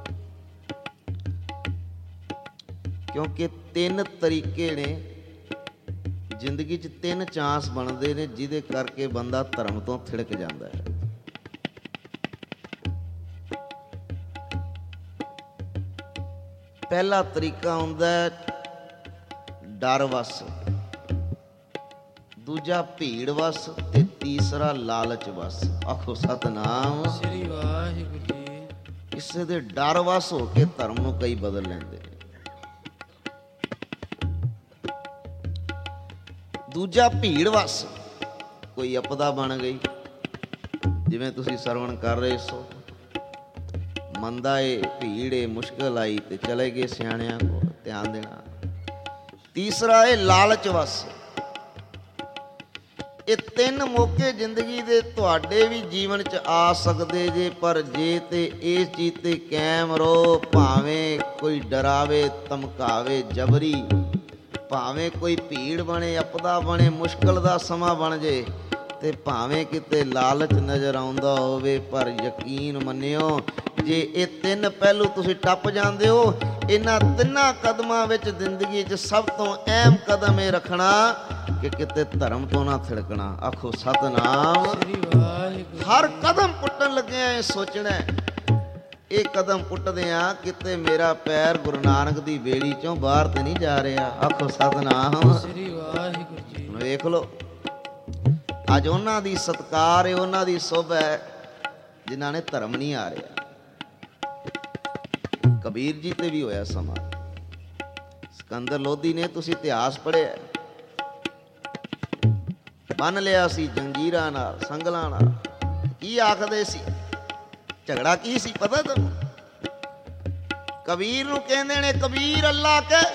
[SPEAKER 1] ਕਿਉਂਕਿ ਤਿੰਨ ਤਰੀਕੇ ਨੇ ਜ਼ਿੰਦਗੀ 'ਚ, ਤਿੰਨ ਚਾਂਸ ਬਣਦੇ ਨੇ ਜਿਹਦੇ ਕਰਕੇ ਬੰਦਾ ਧਰਮ ਤੋਂ ਥਿੜਕ ਜਾਂਦਾ ਹੈ। ਪਹਿਲਾ ਤਰੀਕਾ ਹੁੰਦਾ ਡਰ ਵਸ, ਦੂਜਾ ਭੀੜ ਵਸ ਤੇ ਤੀਸਰਾ ਲਾਲਚ ਵਸ, ਆਖੋ ਸਤਨਾਮ
[SPEAKER 2] ਸ੍ਰੀ ਵਾਹਿਗੁਰੂ ਜੀ।
[SPEAKER 1] ਕਿਸੇ ਦੇ ਡਰ ਵਸ ਹੋ ਕੇ ਧਰਮ ਨੂੰ ਕਈ ਬਦਲ ਲੈਂਦੇ ਨੇ। ਦੂਜਾ ਭੀੜ ਵਸ, ਕੋਈ ਆਪਦਾ ਬਣ ਗਈ, ਜਿਵੇਂ ਤੁਸੀਂ ਸਰਵਣ ਕਰ ਰਹੇ ਸੋ, ਮੰਦਾ ਏ ਭੀੜ ਏ ਮੁਸ਼ਕਲ ਆਈ ਤੇ ਚਲੇ ਗਏ ਸਿਆਣਿਆਂ ਕੋਲ, ਧਿਆਨ ਦੇਣਾ। ਤੀਸਰਾ ਏ ਲਾਲਚ ਵਸ। ਇਹ ਤਿੰਨ ਮੌਕੇ ਜ਼ਿੰਦਗੀ ਦੇ ਤੁਹਾਡੇ ਵੀ ਜੀਵਨ 'ਚ ਆ ਸਕਦੇ ਜੇ, ਪਰ ਜੇ ਤੇ ਇਸ ਚੀਜ਼ ਤੇ ਕਾਇਮ ਰਹੋ, ਭਾਵੇਂ ਕੋਈ ਡਰਾਵੇ ਧਮਕਾਵੇ ਜਬਰੀ, ਭਾਵੇਂ ਕੋਈ ਭੀੜ ਬਣੇ, ਆਪਦਾ ਬਣੇ, ਮੁਸ਼ਕਲ ਦਾ ਸਮਾਂ ਬਣ ਜੇ, ਤੇ ਭਾਵੇਂ ਕਿਤੇ ਲਾਲਚ ਨਜ਼ਰ ਆਉਂਦਾ ਹੋਵੇ, ਪਰ ਯਕੀਨ ਮੰਨਿਓ ਜੇ ਇਹ ਤਿੰਨ ਪਹਿਲੂ ਤੁਸੀਂ ਟੱਪ ਜਾਂਦੇ ਹੋ, ਇਹਨਾਂ ਤਿੰਨਾਂ ਕਦਮਾਂ ਵਿੱਚ ਜ਼ਿੰਦਗੀ 'ਚ ਸਭ ਤੋਂ ਅਹਿਮ ਕਦਮ ਇਹ ਰੱਖਣਾ ਕਿ ਕਿਤੇ ਧਰਮ ਤੋਂ ਨਾ ਥਿੜਕਣਾ, ਆਖੋ ਸਤਨਾਮ
[SPEAKER 2] ਸ੍ਰੀ ਵਾਹਿਗੁਰੂ।
[SPEAKER 1] ਹਰ ਕਦਮ ਪੁੱਟਣ ਲੱਗਿਆ ਇਹ ਸੋਚਣਾ, ਇਹ ਕਦਮ ਪੁੱਟਦੇ ਆ ਕਿਤੇ ਮੇਰਾ ਪੈਰ ਗੁਰੂ ਨਾਨਕ ਦੀ ਬੇੜੀ ਚੋਂ ਬਾਹਰ ਤੇ ਨਹੀਂ ਜਾ ਰਿਹਾ, ਆਖੋ ਸਤਨਾਮ
[SPEAKER 2] ਸ੍ਰੀ ਵਾਹਿਗੁਰੂ ਜੀ।
[SPEAKER 1] ਹੁਣ ਵੇਖ ਲਓ, ਅੱਜ ਉਹਨਾਂ ਦੀ ਸਤਿਕਾਰ ਹੈ, ਉਹਨਾਂ ਦੀ ਸੋਭਾ ਹੈ ਜਿਨ੍ਹਾਂ ਨੇ ਧਰਮ ਨਹੀਂ ਆ ਰਿਹਾ। ਕਬੀਰ ਜੀ ਤੇ ਵੀ ਹੋਇਆ ਸਮਾਂ। ਸਿਕੰਦਰ ਲੋਧੀ ਨੇ, ਤੁਸੀਂ ਇਤਿਹਾਸ ਪੜ੍ਹਿਆ, ਬੰਨ ਲਿਆ ਸੀ ਜੰਗੀਰਾਂ ਨਾਲ, ਸੰਗਲਾਂ ਨਾਲ। ਕੀ ਆਖਦੇ ਸੀ? ਝਗੜਾ ਕੀ ਸੀ ਪਤਾ ਤੁਹਾਨੂੰ? ਕਬੀਰ ਨੂੰ ਕਹਿੰਦੇ ਨੇ, ਕਬੀਰ ਅੱਲਾ ਕਹਿ,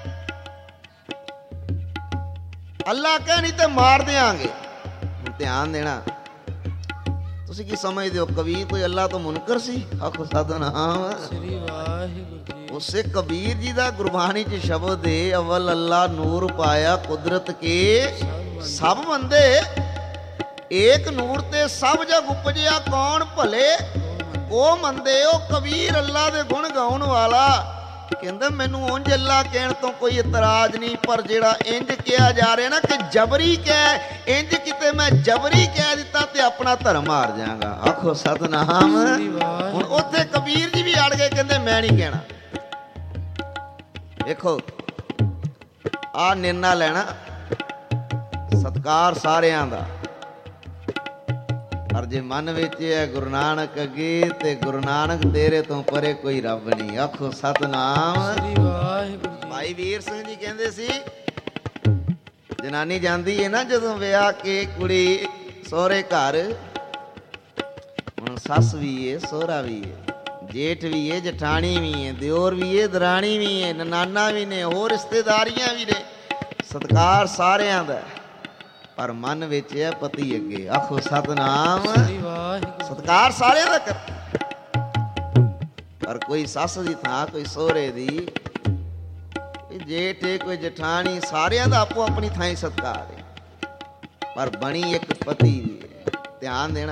[SPEAKER 1] ਅੱਲਾ ਕਹਿ ਨਹੀਂ ਤੇ ਮਾਰ ਦਿਆਂਗੇ। ਹੁਣ ਧਿਆਨ ਦੇਣਾ, ਤੁਸੀਂ ਕੀ ਸਮਝਦੇ ਹੋ? ਕਬੀਰ ਕੋਈ ਅੱਲਾ ਤੋਂ ਮੁਨਕਰ ਸੀ? ਆਖੋ ਸਤਿਨਾਮ
[SPEAKER 2] ਸ੍ਰੀ ਵਾਹਿਗੁਰੂ ਜੀ।
[SPEAKER 1] ਉਸੇ ਕਬੀਰ ਜੀ ਦਾ ਗੁਰਬਾਣੀ ਚ ਸ਼ਬਦ ਏ, ਅਵਲ ਅੱਲਾ ਨੂਰ ਪਾਇਆ ਕੁਦਰਤ ਕੇ ਸਭ ਬੰਦੇ, ਏਕ ਨੂਰ ਤੇ ਸਭ ਜਗ ਉਪਜਿਆ ਕੌਣ ਭਲੇ ਉਹ ਮੰਦੇ। ਉਹ ਕਬੀਰ ਅੱਲਾ ਦੇ ਗੁਣ ਗਾਉਣ ਵਾਲਾ ਕਹਿੰਦਾ, ਮੈਨੂੰ ਉਂਝ ਅੱਲਾ ਕਹਿਣ ਤੋਂ ਕੋਈ ਇਤਰਾਜ਼ ਨਹੀਂ, ਪਰ ਜਿਹੜਾ ਇੰਜ ਕਿਹਾ ਜਾ ਰਿਹਾ ਨਾ ਕਿ ਜਬਰੀ ਕਹਿ, ਇੰਜ ਕਿਤੇ ਮੈਂ ਜਬਰੀ ਕਹਿ ਦਿੱਤਾ ਤੇ ਆਪਣਾ ਧਰਮ ਹਾਰ ਜਾਵਾਂਗਾ। ਆਖੋ ਸਤਿਨਾਮ। ਹੁਣ ਉੱਥੇ ਕਬੀਰ ਜੀ ਵੀ ਅੜ ਗਏ, ਕਹਿੰਦੇ ਮੈਂ ਨਹੀਂ ਕਹਿਣਾ। ਵੇਖੋ ਆ ਨਿਰਣਾ ਲੈਣਾ, ਸਤਿਕਾਰ ਸਾਰਿਆਂ ਦਾ, ਪਰ ਜੇ ਮਨ ਵਿੱਚ ਹੈ ਗੁਰੂ ਨਾਨਕ ਅੱਗੇ ਤੇ ਗੁਰੂ ਨਾਨਕ ਤੇਰੇ ਤੋਂ ਪਰੇ ਕੋਈ ਰੱਬ ਨਹੀਂ। ਆਖੋ ਸਤਿਨਾਮ
[SPEAKER 2] ਸ੍ਰੀ ਵਾਹਿਗੁਰੂ ਜੀ।
[SPEAKER 1] ਭਾਈ ਵੀਰ ਸਿੰਘ ਜੀ ਕਹਿੰਦੇ ਸੀ, ਜਨਾਨੀ ਜਾਂਦੀ ਹੈ ਨਾ ਜਦੋਂ ਵਿਆਹ ਕੇ ਕੁੜੀ ਸਹੁਰੇ ਘਰ, ਹੁਣ ਸੱਸ ਵੀ ਹੈ, ਸਹੁਰਾ ਵੀ ਹੈ, ਜੇਠ ਵੀ ਹੈ, ਜਠਾਣੀ ਵੀ ਹੈ, ਦਿਓਰ ਵੀ ਹੈ, ਦਰਾਣੀ ਵੀ ਹੈ, ਨਨਾਨਾ ਵੀ ਨੇ, ਹੋਰ ਰਿਸ਼ਤੇਦਾਰੀਆਂ ਵੀ ਨੇ। ਸਤਿਕਾਰ ਸਾਰਿਆਂ ਦਾ, ਪਰ ਮਨ ਵਿੱਚ ਹੈ ਪਤੀ ਅੱਗੇ। ਆਖੋ ਸਤਿਨਾਮ। ਸਤਿਕਾਰ ਸਾਰਿਆਂ ਦਾ ਕਰ, ਪਰ ਕੋਈ ਸੱਸ ਦੀ ਥਾਂ, ਕੋਈ ਸਹੁਰੇ ਦੀ, ਕੋਈ ਜੇਠ, ਕੋਈ ਜਠਾਣੀ, ਸਾਰਿਆਂ ਦਾ ਆਪੋ ਆਪਣੀ ਥਾਂ ਹੀ ਸਤਿਕਾਰ ਹੈ, ਪਰ ਬਣੀ ਇੱਕ ਪਤੀ ਦੀ ਹੈ। ਧਿਆਨ ਦੇਣਾ,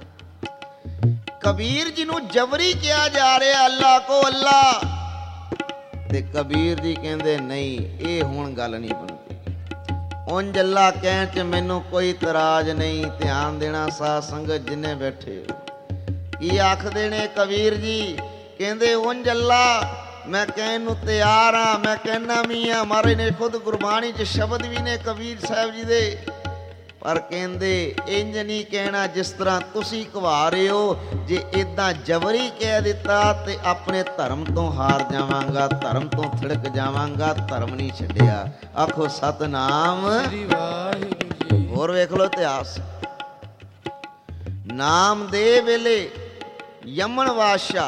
[SPEAKER 1] ਕਬੀਰ ਜੀ ਨੂੰ ਜਬਰੀ ਕਿਹਾ ਜਾ ਰਿਹਾ, ਅੱਲਾ ਕੋ ਅੱਲਾ, ਤੇ ਕਬੀਰ ਜੀ ਕਹਿੰਦੇ ਨਹੀਂ, ਇਹ ਹੁਣ ਗੱਲ ਨਹੀਂ ਬਣਦੀ। ਉਂਝ ਅੱਲਾ ਕਹਿਣ ਚ ਮੈਨੂੰ ਕੋਈ ਇਤਰਾਜ਼ ਨਹੀਂ। ਧਿਆਨ ਦੇਣਾ ਸਾਧ ਸੰਗਤ ਜਿੰਨੇ ਬੈਠੇ, ਕੀ ਆਖਦੇ ਨੇ ਕਬੀਰ ਜੀ? ਕਹਿੰਦੇ ਉਂਝ ਅੱਲਾ ਮੈਂ ਕਹਿਣ ਨੂੰ ਤਿਆਰ ਹਾਂ, ਮੈਂ ਕਹਿਣਾ ਵੀ ਹਾਂ। ਮਹਾਰਾਜ ਨੇ ਖੁਦ ਗੁਰਬਾਣੀ ਚ ਸ਼ਬਦ ਵੀ ਨੇ ਕਬੀਰ ਸਾਹਿਬ ਜੀ ਦੇ, ਪਰ ਕਹਿੰਦੇ ਇੰਜ ਨਹੀਂ ਕਹਿਣਾ ਜਿਸ ਤਰ੍ਹਾਂ ਤੁਸੀਂ ਕਵਾ ਰਹੇ ਹੋ। ਜੇ ਇਦਾਂ ਜਬਰੀ ਕਹਿ ਦਿੱਤਾ ਤੇ ਆਪਣੇ ਧਰਮ ਤੋਂ ਹਾਰ ਜਾਵਾਂਗਾ, ਧਰਮ ਤੋਂ ਥਿੜਕ ਜਾਵਾਂਗਾ, ਧਰਮ ਨਹੀਂ ਛੱਡਿਆ। ਆਖੋ ਸਤਿਨਾਮ। ਹੋਰ ਵੇਖ ਲਓ ਇਤਿਹਾਸ, ਨਾਮ ਦੇ ਵੇਲੇ ਯਮਨ ਬਾਦਸ਼ਾਹ,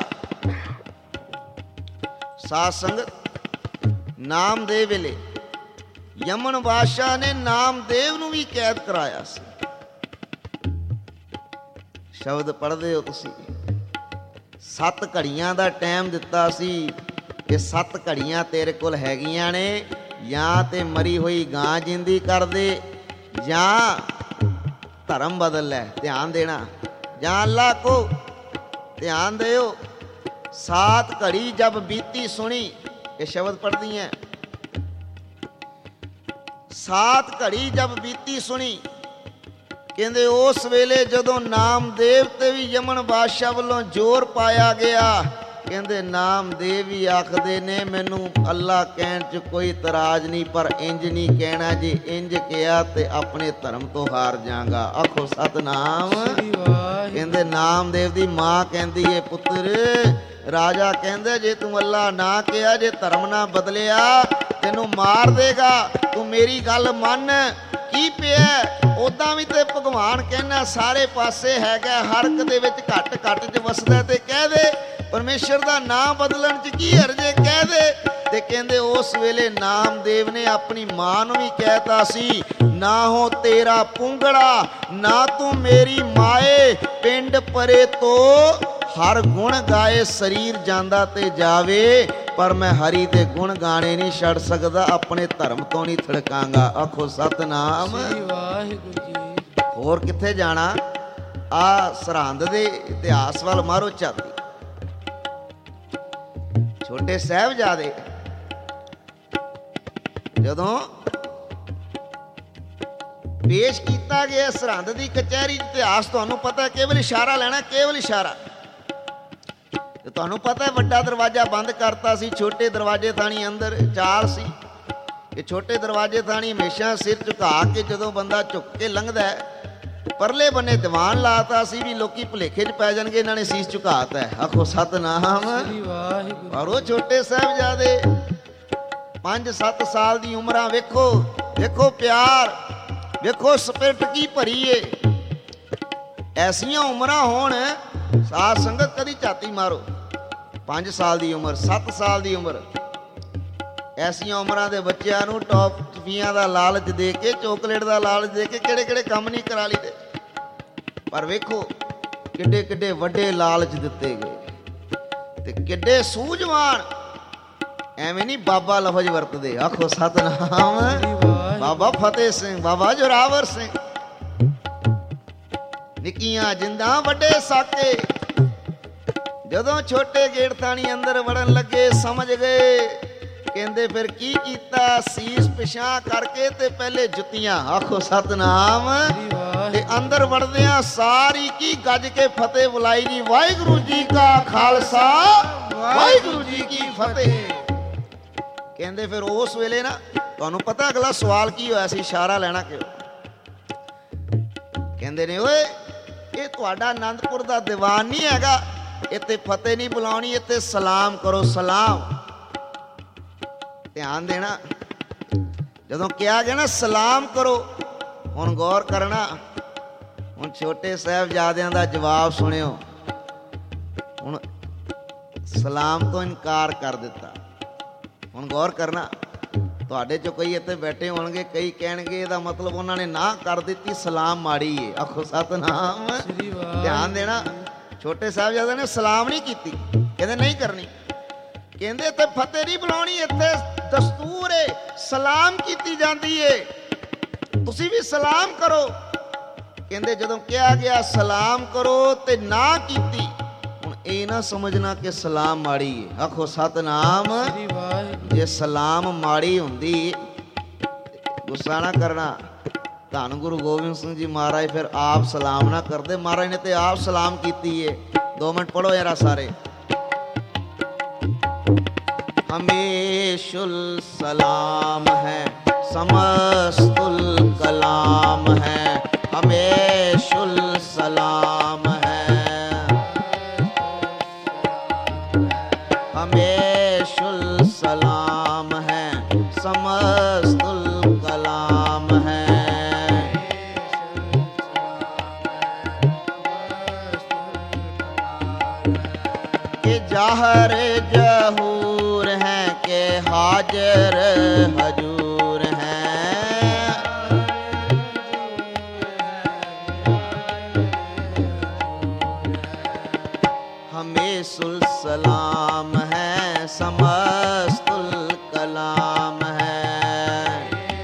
[SPEAKER 1] ਸਾਧ ਸੰਗਤ, ਨਾਮ ਦੇ ਵੇਲੇ ਯਮਨ ਬਾਦਸ਼ਾਹ ਨੇ ਨਾਮਦੇਵ ਨੂੰ ਵੀ ਕੈਦ ਕਰਾਇਆ ਸੀ। ਸ਼ਬਦ ਪੜ੍ਹਦੇ ਹੋ ਤੁਸੀਂ, 7 ਘੜੀਆਂ ਦਾ ਟਾਈਮ ਦਿੱਤਾ ਸੀ ਕਿ 7 ਘੜੀਆਂ ਤੇਰੇ ਕੋਲ ਹੈਗੀਆਂ ਨੇ, ਜਾਂ ਤੇ ਮਰੀ ਹੋਈ ਗਾਂ ਜਿੰਦੀ ਕਰ ਦੇ, ਜਾਂ ਧਰਮ ਬਦਲ ਲੈ। ਧਿਆਨ ਦੇਣਾ, ਜਾਂ ਅੱਲਾ ਕੋ ਧਿਆਨ ਦਿਓ। 7 ਘੜੀ ਜਬ ਬੀਤੀ ਸੁਣੀ, ਇਹ ਸ਼ਬਦ ਪੜ੍ਹਦੀ ਹੈ, 7 ਘੜੀ ਜਬ ਬੀਤੀ ਸੁਣੀ। ਕਹਿੰਦੇ ਉਸ ਵੇਲੇ ਜਦੋਂ ਨਾਮਦੇਵ ਤੇ ਵੀ ਯਮਨ ਬਾਦਸ਼ਾਹ ਵੱਲੋਂ ਜ਼ੋਰ ਪਾਇਆ ਗਿਆ, ਕਹਿੰਦੇ ਨਾਮਦੇਵ ਵੀ ਆਖਦੇ ਨੇ ਮੈਨੂੰ ਅੱਲਾ ਕਹਿਣ 'ਚ ਕੋਈ ਇਤਰਾਜ਼ ਨਹੀਂ, ਪਰ ਇੰਜ ਨਹੀਂ ਕਹਿਣਾ, ਜੇ ਇੰਜ ਕਿਹਾ ਤੇ ਆਪਣੇ ਧਰਮ ਤੋਂ ਹਾਰ ਜਾਵਾਂਗਾ। ਆਖੋ ਸਤਿਨਾਮ। ਕਹਿੰਦੇ ਨਾਮਦੇਵ ਦੀ ਮਾਂ ਕਹਿੰਦੀ ਏ ਪੁੱਤਰ, ਰਾਜਾ ਕਹਿੰਦਾ ਜੇ ਤੂੰ ਅੱਲਾ ਨਾ ਕਿਹਾ, ਜੇ ਧਰਮ ਨਾ ਬਦਲਿਆ ਤੈਨੂੰ ਮਾਰ ਦੇਗਾ, ਤੂੰ ਮੇਰੀ ਗੱਲ ਮੰਨ। ਕੀ ਪਿਆ ਉਦਾਂ ਵੀ ਤੇ ਭਗਵਾਨ ਕਹਿੰਦਾ ਸਾਰੇ ਪਾਸੇ ਹੈਗਾ, ਹਰ ਇੱਕ ਦੇ ਵਿੱਚ ਘੱਟ ਘੱਟ 'ਚ ਵਸਦਾ, ਤੇ ਕਹਿ ਦੇ ਪਰਮੇਸ਼ਰ ਦਾ ਨਾਮ ਬਦਲਣ 'ਚ ਕੀ ਹਰਜੇ, ਕਹਿ ਦੇ। ਤੇ ਕਹਿੰਦੇ ਉਸ ਵੇਲੇ ਨਾਮਦੇਵ ਨੇ ਆਪਣੀ ਮਾਂ ਨੂੰ ਵੀ ਕਹਿਤਾ ਸੀ, ਨਾ ਹੋ ਤੇਰਾ ਪੁੰਗੜਾ, ਨਾ ਤੂੰ ਮੇਰੀ ਮਾਏ, ਪਿੰਡ ਪਰੇ ਤੋਂ ਹਰ ਗੁਣ ਗਾਏ, ਸਰੀਰ ਜਾਂਦਾ ਤੇ ਜਾਵੇ, ਪਰ ਮੈਂ ਹਰੀ ਦੇ ਗੁਣ ਗਾਣੇ ਨਹੀਂ ਛੱਡ ਸਕਦਾ, ਆਪਣੇ ਧਰਮ ਤੋਂ ਨਹੀਂ ਥੜਕਾਂਗਾ। ਆਖੋ ਸਤਨਾਮ। ਹੋਰ ਕਿੱਥੇ ਜਾਣਾ, ਆ ਸਰਹੰਦ ਦੇ ਇਤਿਹਾਸ ਵੱਲ ਮਾਰੋ ਝਾਤੀ। ਛੋਟੇ ਸਾਹਿਬਜ਼ਾਦੇ ਜਦੋਂ ਪੇਸ਼ ਕੀਤਾ ਗਿਆ ਸਰਹੰਦ ਦੀ ਕਚਹਿਰੀ, ਇਤਿਹਾਸ ਤੁਹਾਨੂੰ ਪਤਾ, ਕੇਵਲ ਇਸ਼ਾਰਾ ਲੈਣਾ, ਕੇਵਲ ਇਸ਼ਾਰਾ। ਤੇ ਤੁਹਾਨੂੰ ਪਤਾ ਵੱਡਾ ਦਰਵਾਜ਼ਾ ਬੰਦ ਕਰਤਾ ਸੀ, ਛੋਟੇ ਦਰਵਾਜ਼ੇ ਥਾਣੀ ਅੰਦਰ ਚਾਲ ਸੀ ਕਿ ਛੋਟੇ ਦਰਵਾਜ਼ੇ ਥਾਣੀ ਹਮੇਸ਼ਾ ਸਿਰ ਝੁਕਾ ਕੇ ਜਦੋਂ ਬੰਦਾ ਝੁੱਕ ਕੇ ਲੰਘਦਾ ਪਰਲੇ ਬੰਨੇ ਦੀਵਾਨ ਲਾਤਾ ਸੀ ਵੀ ਲੋਕੀ ਭੁਲੇਖੇ 'ਚ ਪੈ ਜਾਣਗੇ, ਇਹਨਾਂ ਨੇ ਸੀਸ ਝੁਕਾਤਾ ਹੈ। ਆਖੋ ਸਤਨਾਮ।
[SPEAKER 2] ਸ੍ਰੀ ਵਾਹਿਗੁਰੂ
[SPEAKER 1] ਪਰ ਉਹ ਛੋਟੇ ਸਾਹਿਬਜ਼ਾਦੇ 5-7 ਸਾਲ ਦੀ ਉਮਰਾਂ, ਵੇਖੋ ਵੇਖੋ ਪਿਆਰ, ਵੇਖੋ ਸਪਿਰਟ ਕੀ ਭਰੀ ਏ। ਐਸੀਆਂ ਉਮਰਾਂ ਹੋਣ, ਸਾਧ ਸੰਗਤ ਕਦੀ ਝਾਤੀ ਮਾਰੋ, 5 ਸਾਲ ਦੀ ਉਮਰ, 7 ਸਾਲ ਦੀ ਉਮਰ, ਐਸੀਆਂ ਉਮਰਾਂ ਦੇ ਬੱਚਿਆਂ ਨੂੰ ਟੌਫੀਆਂ ਦਾ ਲਾਲਚ ਦੇ ਕੇ, ਚੋਕਲੇਟ ਦਾ ਲਾਲਚ ਦੇ ਕੇ ਕਿਹੜੇ ਕਿਹੜੇ ਕੰਮ ਨਹੀਂ ਕਰਾ ਲਈਦੇ। ਪਰ ਵੇਖੋ ਕਿੱਡੇ ਕਿੱਡੇ ਵੱਡੇ ਲਾਲਚ ਦਿੱਤੇ ਗਏ ਤੇ ਕਿੱਡੇ ਸੂਝਵਾਨ। ਐਵੇਂ ਨਹੀਂ ਬਾਬਾ ਲਫ਼ਜ਼ ਵਰਤਦੇ। ਆਖੋ ਸਤਨਾਮ। ਬਾਬਾ ਫਤਿਹ ਸਿੰਘ, ਬਾਬਾ ਜੋਰਾਵਰ ਸਿੰਘ। ਨਿੱਕੀਆਂ ਜਿੰਦਾਂ ਵੱਡੇ ਸਾਕੇ, ਜਦੋਂ ਛੋਟੇ ਗੇੜ ਥਾਣੀ ਅੰਦਰ ਵੜਨ ਲੱਗੇ ਸਮਝ ਗਏ। ਕਹਿੰਦੇ ਫਿਰ ਕੀ ਕੀਤਾ, ਸੀਸ ਪਿਛਾਂ ਕਰਕੇ ਤੇ ਪਹਿਲੇ ਜੁੱਤੀਆਂ। ਆਖੋ ਸਤਨਾਮ। ਤੇ ਅੰਦਰ ਵੜਦਿਆਂ ਸਾਰੀ ਕੀ ਗੱਜ ਕੇ ਫਤਿਹ ਬੁਲਾਈ ਜੀ, ਵਾਹਿਗੁਰੂ ਜੀ ਕਾ ਖਾਲਸਾ ਵਾਹਿਗੁਰੂ ਜੀ ਕੀ ਫਤਿਹ। ਕਹਿੰਦੇ ਫਿਰ ਉਸ ਵੇਲੇ ਨਾ, ਤੁਹਾਨੂੰ ਪਤਾ ਅਗਲਾ ਸਵਾਲ ਕੀ ਹੋਇਆ ਸੀ, ਇਸ਼ਾਰਾ ਲੈਣਾ ਕਿਉਂ। ਕਹਿੰਦੇ ਨੇ ਓਏ ਇਹ ਤੁਹਾਡਾ ਆਨੰਦਪੁਰ ਦਾ ਦੀਵਾਨ ਨਹੀਂ ਹੈਗਾ, ਇੱਥੇ ਫਤਿਹ ਨਹੀਂ ਬੁਲਾਉਣੀ, ਇੱਥੇ ਸਲਾਮ ਕਰੋ, ਸਲਾਮ। ਧਿਆਨ ਦੇਣਾ, ਜਦੋਂ ਕਿਹਾ ਗਿਆ ਨਾ ਸਲਾਮ ਕਰੋ, ਹੁਣ ਗੌਰ ਕਰਨਾ। ਹੁਣ ਛੋਟੇ ਸਾਹਿਬਜ਼ਾਦਿਆਂ ਦਾ ਜਵਾਬ ਸੁਣਿਓ। ਹੁਣ ਸਲਾਮ ਤੋਂ ਇਨਕਾਰ ਕਰ ਦਿੱਤਾ। ਹੁਣ ਗੌਰ ਕਰਨਾ, ਤੁਹਾਡੇ ਚੋਂ ਕਈ ਇੱਥੇ ਬੈਠੇ ਹੋਣਗੇ, ਕਈ ਕਹਿਣਗੇ ਇਹਦਾ ਮਤਲਬ ਉਹਨਾਂ ਨੇ ਨਾ ਕਰ ਦਿੱਤੀ, ਸਲਾਮ ਮਾੜੀ ਏ। ਆਖੋ ਸਤਨਾਮ। ਧਿਆਨ ਦੇਣਾ, ਛੋਟੇ ਸਾਹਿਬਜ਼ਾਦਿਆਂ ਨੇ ਸਲਾਮ ਨਹੀਂ ਕੀਤੀ, ਕਹਿੰਦੇ ਨਹੀਂ ਕਰਨੀ। ਕਹਿੰਦੇ ਇੱਥੇ ਫਤਿਹ ਨਹੀਂ ਬੁਲਾਉਣੀ, ਇੱਥੇ ਦਸਤੂਰ ਏ, ਸਲਾਮ ਕੀਤੀ ਜਾਂਦੀ ਏ, ਤੁਸੀਂ ਵੀ ਸਲਾਮ ਕਰੋ। ਕਹਿੰਦੇ ਜਦੋਂ ਕਿਹਾ ਗਿਆ ਸਲਾਮ ਕਰੋ ਤੇ ਨਾ ਕੀਤੀ, ਹੁਣ ਇਹ ਨਾ ਸਮਝਣਾ ਕਿ ਸਲਾਮ ਮਾੜੀ ਏ। ਆਖੋ ਸਤਨਾਮ। ਜੇ ਸਲਾਮ ਮਾੜੀ ਹੁੰਦੀ, ਗੁੱਸਾ ਨਾ ਕਰਨਾ। ਧੰਨ ਗੁਰੂ ਗੋਬਿੰਦ ਸਿੰਘ ਜੀ ਮਹਾਰਾਜ ਫਿਰ ਆਪ ਸਲਾਮ ਨਾ ਕਰਦੇ, ਮਹਾਰਾਜ ਨੇ ਤੇ ਆਪ ਸਲਾਮ ਕੀਤੀ ਏ। 2 ਮਿੰਟ ਪੜੋ ਯਾਰਾ ਸਾਰੇ। हमेशुल सलाम है समस्तुल कलाम है, हमेशुल सलाम है, हमेशुल सलाम है समस्तुल कलाम है। के जाहर जहूर है के हाजर हजूर हैं, हमेशुल सलाम है समस्तुल कलाम है,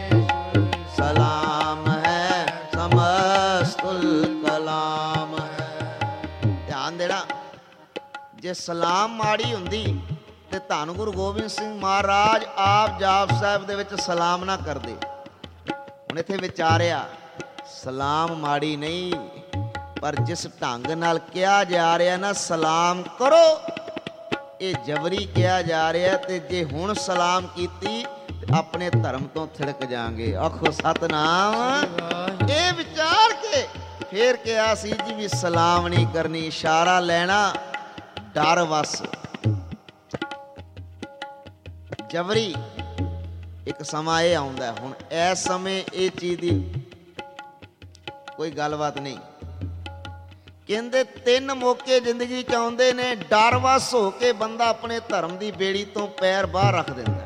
[SPEAKER 1] सलाम है समस्तुल कलाम है। ध्यान देना, जे सलाम माड़ी हुंदी ਤੇ ਧੰਨ ਗੁਰੂ ਗੋਬਿੰਦ ਸਿੰਘ ਮਹਾਰਾਜ ਆਪ ਜਾਪ ਸਾਹਿਬ ਦੇ ਵਿੱਚ ਸਲਾਮ ਨਾ ਕਰਦੇ। ਹੁਣ ਇੱਥੇ ਵਿਚਾਰਿਆ, ਸਲਾਮ ਮਾੜੀ ਨਹੀਂ, ਪਰ ਜਿਸ ਢੰਗ ਨਾਲ ਕਿਹਾ ਜਾ ਰਿਹਾ ਨਾ ਸਲਾਮ ਕਰੋ, ਇਹ ਜਬਰੀ ਕਿਹਾ ਜਾ ਰਿਹਾ। ਤੇ ਜੇ ਹੁਣ ਸਲਾਮ ਕੀਤੀ ਤੇ ਆਪਣੇ ਧਰਮ ਤੋਂ ਥਿੜਕ ਜਾਾਂਗੇ। ਆਖੋ ਸਤਨਾਮ। ਇਹ ਵਿਚਾਰ ਕੇ ਫੇਰ ਕਿਹਾ ਸੀ ਜੀ ਵੀ ਸਲਾਮ ਨਹੀਂ ਕਰਨੀ, ਇਸ਼ਾਰਾ ਲੈਣਾ, ਡਰ ਵਸ। ਜਬਰੀ ਇੱਕ ਸਮਾਂ ਇਹ ਆਉਂਦਾ, ਹੁਣ ਇਸ ਸਮੇਂ ਇਹ ਚੀਜ਼ ਦੀ ਕੋਈ ਗੱਲਬਾਤ ਨਹੀਂ। ਕਹਿੰਦੇ 3 ਮੌਕੇ ਜ਼ਿੰਦਗੀ 'ਚ ਆਉਂਦੇ ਨੇ, ਡਰ ਵਸ ਹੋ ਕੇ ਬੰਦਾ ਆਪਣੇ ਧਰਮ ਦੀ ਬੇੜੀ ਤੋਂ ਪੈਰ ਬਾਹਰ ਰੱਖ ਦਿੰਦਾ,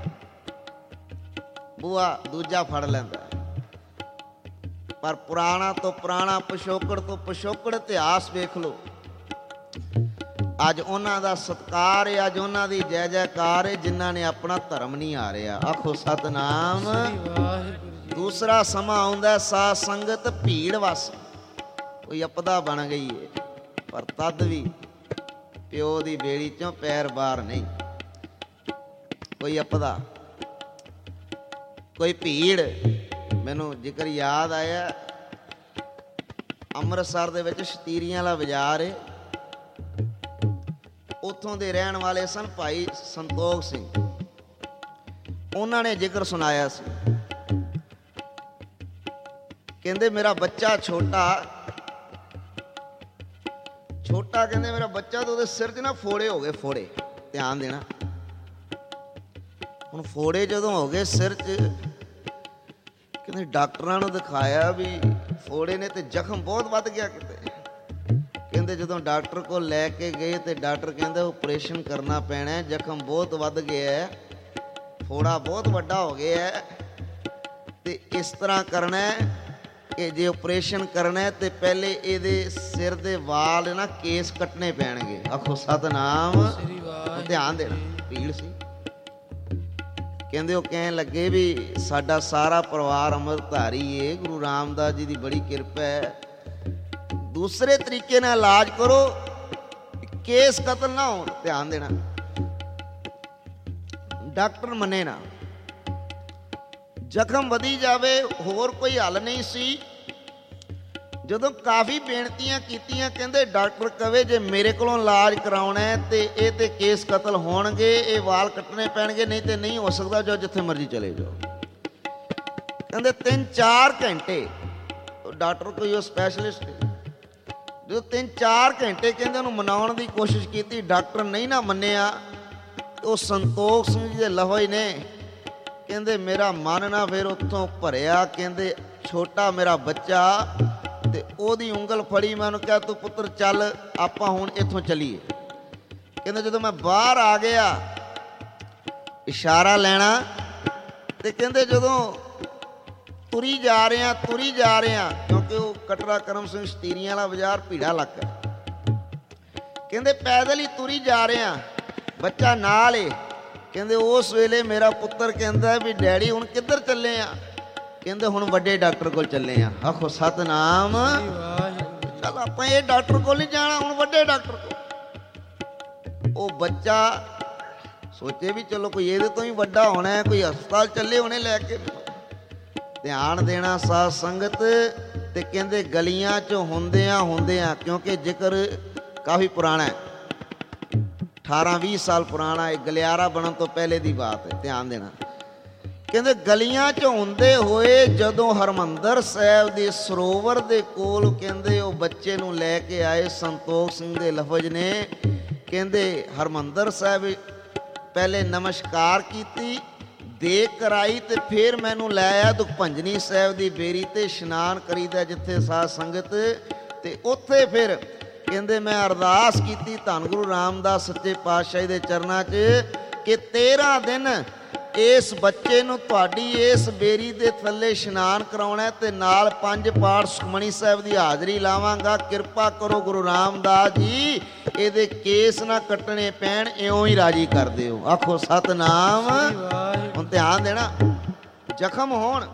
[SPEAKER 1] ਬੂਹਾ ਦੂਜਾ ਫੜ ਲੈਂਦਾ। ਪਰ ਪੁਰਾਣਾ ਤੋਂ ਪੁਰਾਣਾ, ਪਿਛੋਕੜ ਤੋਂ ਪਿਛੋਕੜ ਇਤਿਹਾਸ ਵੇਖ ਲਓ। ਅੱਜ ਉਹਨਾਂ ਦਾ ਸਤਿਕਾਰ ਹੈ, ਅੱਜ ਉਹਨਾਂ ਦੀ ਜੈ ਜੈਕਾਰ ਹੈ ਜਿਨ੍ਹਾਂ ਨੇ ਆਪਣਾ ਧਰਮ ਨਹੀਂ ਹਾਰਿਆ। ਆਖੋ ਸਤਨਾਮ। ਦੂਸਰਾ ਸਮਾਂ ਆਉਂਦਾ, ਸਾਧ ਸੰਗਤ ਭੀੜ ਵਸ, ਕੋਈ ਆਪਦਾ ਬਣ ਗਈ ਹੈ, ਪਰ ਤਦ ਵੀ ਪਿਓ ਦੀ ਬੇੜੀ ਚੋਂ ਪੈਰ ਬਾਹਰ ਨਹੀਂ। ਕੋਈ ਆਪਦਾ, ਕੋਈ ਭੀੜ। ਮੈਨੂੰ ਜ਼ਿਕਰ ਯਾਦ ਆਇਆ, ਅੰਮ੍ਰਿਤਸਰ ਦੇ ਵਿੱਚ ਸ਼ਤੀਰੀਆਂ ਵਾਲਾ ਬਾਜ਼ਾਰ ਹੈ, ਉੱਥੋਂ ਦੇ ਰਹਿਣ ਵਾਲੇ ਸਨ ਭਾਈ ਸੰਤੋਖ ਸਿੰਘ। ਉਹਨਾਂ ਨੇ ਜ਼ਿਕਰ ਸੁਣਾਇਆ ਸੀ, ਕਹਿੰਦੇ ਮੇਰਾ ਬੱਚਾ ਛੋਟਾ ਛੋਟਾ ਕਹਿੰਦੇ ਮੇਰਾ ਬੱਚਾ ਤਾਂ ਉਹਦੇ ਸਿਰ 'ਚ ਨਾ ਫੋੜੇ ਹੋ ਗਏ, ਫੋੜੇ। ਧਿਆਨ ਦੇਣਾ। ਹੁਣ ਫੋੜੇ ਜਦੋਂ ਹੋ ਗਏ ਸਿਰ 'ਚ, ਕਹਿੰਦੇ ਡਾਕਟਰਾਂ ਨੂੰ ਦਿਖਾਇਆ ਵੀ ਫੋੜੇ ਨੇ ਤੇ ਜ਼ਖਮ ਬਹੁਤ ਵੱਧ ਗਿਆ ਕਿਤੇ। ਕਹਿੰਦੇ ਜਦੋਂ ਡਾਕਟਰ ਕੋਲ ਲੈ ਕੇ ਗਏ ਤੇ ਡਾਕਟਰ ਕਹਿੰਦੇ ਆਪਰੇਸ਼ਨ ਕਰਨਾ ਪੈਣਾ, ਜ਼ਖਮ ਬਹੁਤ ਵੱਧ ਗਿਆ, ਫੋੜਾ ਬਹੁਤ ਵੱਡਾ ਹੋ ਗਿਆ ਤੇ ਇਸ ਤਰ੍ਹਾਂ ਕਰਨਾ ਕਿ ਜੇ ਆਪਰੇਸ਼ਨ ਕਰਨਾ ਤੇ ਪਹਿਲੇ ਇਹਦੇ ਸਿਰ ਦੇ ਵਾਲ ਨਾ ਕੇਸ ਕੱਟਣੇ ਪੈਣਗੇ। ਆਖੋ ਸਤਨਾਮ। ਧਿਆਨ ਦੇਣਾ। ਭੀੜ ਸੀ। ਕਹਿੰਦੇ ਉਹ ਕਹਿਣ ਲੱਗੇ ਵੀ ਸਾਡਾ ਸਾਰਾ ਪਰਿਵਾਰ ਅੰਮ੍ਰਿਤਧਾਰੀ ਏ, ਗੁਰੂ ਰਾਮਦਾਸ ਜੀ ਦੀ ਬੜੀ ਕਿਰਪਾ ਹੈ, ਦੂਸਰੇ ਤਰੀਕੇ ਨਾਲ ਇਲਾਜ ਕਰੋ, ਕੇਸ ਕਤਲ ਨਾ ਹੋਣ। ਧਿਆਨ ਦੇਣਾ। ਡਾਕਟਰ ਮੰਨੇ ਨਾ, ਜ਼ਖਮ ਵਧੀ ਜਾਵੇ, ਹੋਰ ਕੋਈ ਹੱਲ ਨਹੀਂ ਸੀ। ਜਦੋਂ ਕਾਫੀ ਬੇਨਤੀਆਂ ਕੀਤੀਆਂ, ਕਹਿੰਦੇ ਡਾਕਟਰ ਕਵੇ ਜੇ ਮੇਰੇ ਕੋਲੋਂ ਇਲਾਜ ਕਰਾਉਣਾ ਤੇ ਇਹ ਤੇ ਕੇਸ ਕਤਲ ਹੋਣਗੇ, ਇਹ ਵਾਲ ਕੱਟਣੇ ਪੈਣਗੇ, ਨਹੀਂ ਤੇ ਨਹੀਂ ਹੋ ਸਕਦਾ, ਜੋ ਜਿੱਥੇ ਮਰਜ਼ੀ ਚਲੇ ਜਾਓ। ਕਹਿੰਦੇ 3-4 ਘੰਟੇ, ਡਾਕਟਰ ਕੋਈ ਉਹ ਸਪੈਸ਼ਲਿਸਟ, ਜਦੋਂ 3-4 ਘੰਟੇ ਕਹਿੰਦੇ ਉਹਨੂੰ ਮਨਾਉਣ ਦੀ ਕੋਸ਼ਿਸ਼ ਕੀਤੀ, ਡਾਕਟਰ ਨਹੀਂ ਨਾ ਮੰਨਿਆ। ਉਹ ਸੰਤੋਖ ਸਿੰਘ ਜੀ ਦੇ ਲਫ਼ਜ਼ ਨੇ, ਕਹਿੰਦੇ ਮੇਰਾ ਮਨ ਨਾ ਫਿਰ ਉੱਥੋਂ ਭਰਿਆ। ਕਹਿੰਦੇ ਛੋਟਾ ਮੇਰਾ ਬੱਚਾ ਤੇ ਉਹਦੀ ਉਂਗਲ ਫੜੀ, ਮੈਂ ਉਹਨੂੰ ਕਿਹਾ ਤੂੰ ਪੁੱਤਰ ਚੱਲ ਆਪਾਂ ਹੁਣ ਇੱਥੋਂ ਚੱਲੀਏ। ਕਹਿੰਦੇ ਜਦੋਂ ਮੈਂ ਬਾਹਰ ਆ ਗਿਆ, ਇਸ਼ਾਰਾ ਲੈਣਾ, ਤੇ ਕਹਿੰਦੇ ਜਦੋਂ ਤੁਰੀ ਜਾ ਰਿਹਾ, ਕਿਉਂਕਿ ਉਹ ਕਟਰਾ ਕਰਮ ਸਿੰਘ ਸ਼ਤੀਰੀਆਂ ਵਾਲਾ ਬਾਜ਼ਾਰ ਭੀੜਾ ਇਲਾਕਾ, ਕਹਿੰਦੇ ਪੈਦਲ ਹੀ ਤੁਰੀ ਜਾ ਰਿਹਾ, ਬੱਚਾ ਨਾਲ ਏ। ਕਹਿੰਦੇ ਉਸ ਵੇਲੇ ਮੇਰਾ ਪੁੱਤਰ ਕਹਿੰਦਾ ਵੀ ਡੈਡੀ ਹੁਣ ਕਿੱਧਰ ਚੱਲੇ ਆ? ਕਹਿੰਦੇ ਹੁਣ ਵੱਡੇ ਡਾਕਟਰ ਕੋਲ ਚੱਲੇ ਆ। ਆਖੋ ਸਤਨਾਮ। ਚੱਲ ਆਪਾਂ ਇਹ ਡਾਕਟਰ ਕੋਲ ਨਹੀਂ ਜਾਣਾ, ਹੁਣ ਵੱਡੇ ਡਾਕਟਰ ਕੋਲ। ਉਹ ਬੱਚਾ ਸੋਚੇ ਵੀ ਚਲੋ ਕੋਈ ਇਹਦੇ ਤੋਂ ਹੀ ਵੱਡਾ ਹੋਣਾ ਹੈ, ਕੋਈ ਹਸਪਤਾਲ ਚੱਲੇ ਹੋਣੇ ਲੈ ਕੇ। ਧਿਆਨ ਦੇਣਾ ਸਾਧ ਸੰਗਤ। ਤੇ ਕਹਿੰਦੇ ਗਲੀਆਂ 'ਚ ਹੁੰਦਿਆਂ ਕਿਉਂਕਿ ਜ਼ਿਕਰ ਕਾਫੀ ਪੁਰਾਣਾ ਹੈ, 18-20 ਸਾਲ ਪੁਰਾਣਾ, ਇਹ ਗਲਿਆਰਾ ਬਣਨ ਤੋਂ ਪਹਿਲੇ ਦੀ ਬਾਤ ਹੈ। ਧਿਆਨ ਦੇਣਾ। ਕਹਿੰਦੇ ਗਲੀਆਂ 'ਚ ਹੁੰਦੇ ਹੋਏ ਜਦੋਂ ਹਰਿਮੰਦਰ ਸਾਹਿਬ ਦੇ ਸਰੋਵਰ ਦੇ ਕੋਲ, ਕਹਿੰਦੇ ਉਹ ਬੱਚੇ ਨੂੰ ਲੈ ਕੇ ਆਏ। ਸੰਤੋਖ ਸਿੰਘ ਦੇ ਲਫ਼ਜ਼ ਨੇ, ਕਹਿੰਦੇ ਹਰਿਮੰਦਰ ਸਾਹਿਬ ਪਹਿਲੇ ਨਮਸਕਾਰ ਕੀਤੀ, ਦੇਗ ਕਰਾਈ, ਤੇ ਫਿਰ ਮੈਨੂੰ ਲੈ ਆਇਆ ਦੁਖਭੰਜਨੀ ਸਾਹਿਬ ਦੀ ਬੇਰੀ ਤੇ ਇਸ਼ਨਾਨ ਕਰੀਦਾ ਜਿੱਥੇ ਸਾਧ ਸੰਗਤ, ਤੇ ਉੱਥੇ ਫਿਰ ਕਹਿੰਦੇ ਮੈਂ ਅਰਦਾਸ ਕੀਤੀ ਧੰਨ ਗੁਰੂ ਰਾਮਦਾਸ ਸੱਚੇ ਪਾਤਸ਼ਾਹ ਦੇ ਚਰਨਾਂ 'ਚ ਕਿ 13 ਦਿਨ ਇਸ ਬੱਚੇ ਨੂੰ ਤੁਹਾਡੀ ਇਸ ਬੇਰੀ ਦੇ ਥੱਲੇ ਇਸ਼ਨਾਨ ਕਰਾਉਣਾ ਤੇ ਨਾਲ 5 ਪਾਠ ਸੁਖਮਣੀ ਸਾਹਿਬ ਦੀ ਹਾਜ਼ਰੀ ਲਾਵਾਂਗਾ। ਕਿਰਪਾ ਕਰੋ ਗੁਰੂ ਰਾਮਦਾਸ ਜੀ, ਇਹਦੇ ਕੇਸ ਨਾ ਕੱਟਣੇ ਪੈਣ, ਇਉਂ ਹੀ ਰਾਜੀ ਕਰ ਦਿਓ। ਆਖੋ ਸਤਨਾਮ। ਹੁਣ ਧਿਆਨ ਦੇਣਾ। ਜ਼ਖਮ ਹੋਣ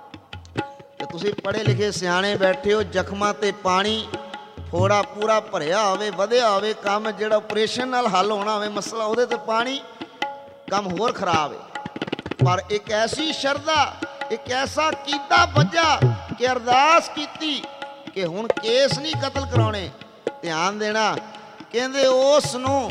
[SPEAKER 1] ਤੇ ਤੁਸੀਂ ਪੜ੍ਹੇ ਲਿਖੇ ਸਿਆਣੇ ਬੈਠੇ ਹੋ, ਜ਼ਖਮਾਂ ਤੇ ਪਾਣੀ, ਫੋੜਾ ਪੂਰਾ ਭਰਿਆ ਹੋਵੇ, ਵਧਿਆ ਹੋਵੇ, ਕੰਮ ਜਿਹੜਾ ਆਪਰੇਸ਼ਨ ਨਾਲ ਹੱਲ ਹੋਣਾ ਹੋਵੇ ਮਸਲਾ, ਉਹਦੇ ਤੇ ਪਾਣੀ, ਕੰਮ ਹੋਰ ਖਰਾਬ ਹੈ। ਪਰ ਇੱਕ ਐਸੀ ਸ਼ਰਧਾ, ਇੱਕ ਐਸਾ ਕੀਤਾ ਬੱਝਾ ਕਿ ਅਰਦਾਸ ਕੀਤੀ ਕਿ ਹੁਣ ਕੇਸ ਨਹੀਂ ਕਤਲ ਕਰਾਉਣੇ। ਧਿਆਨ ਦੇਣਾ। ਕਹਿੰਦੇ ਉਸ ਨੂੰ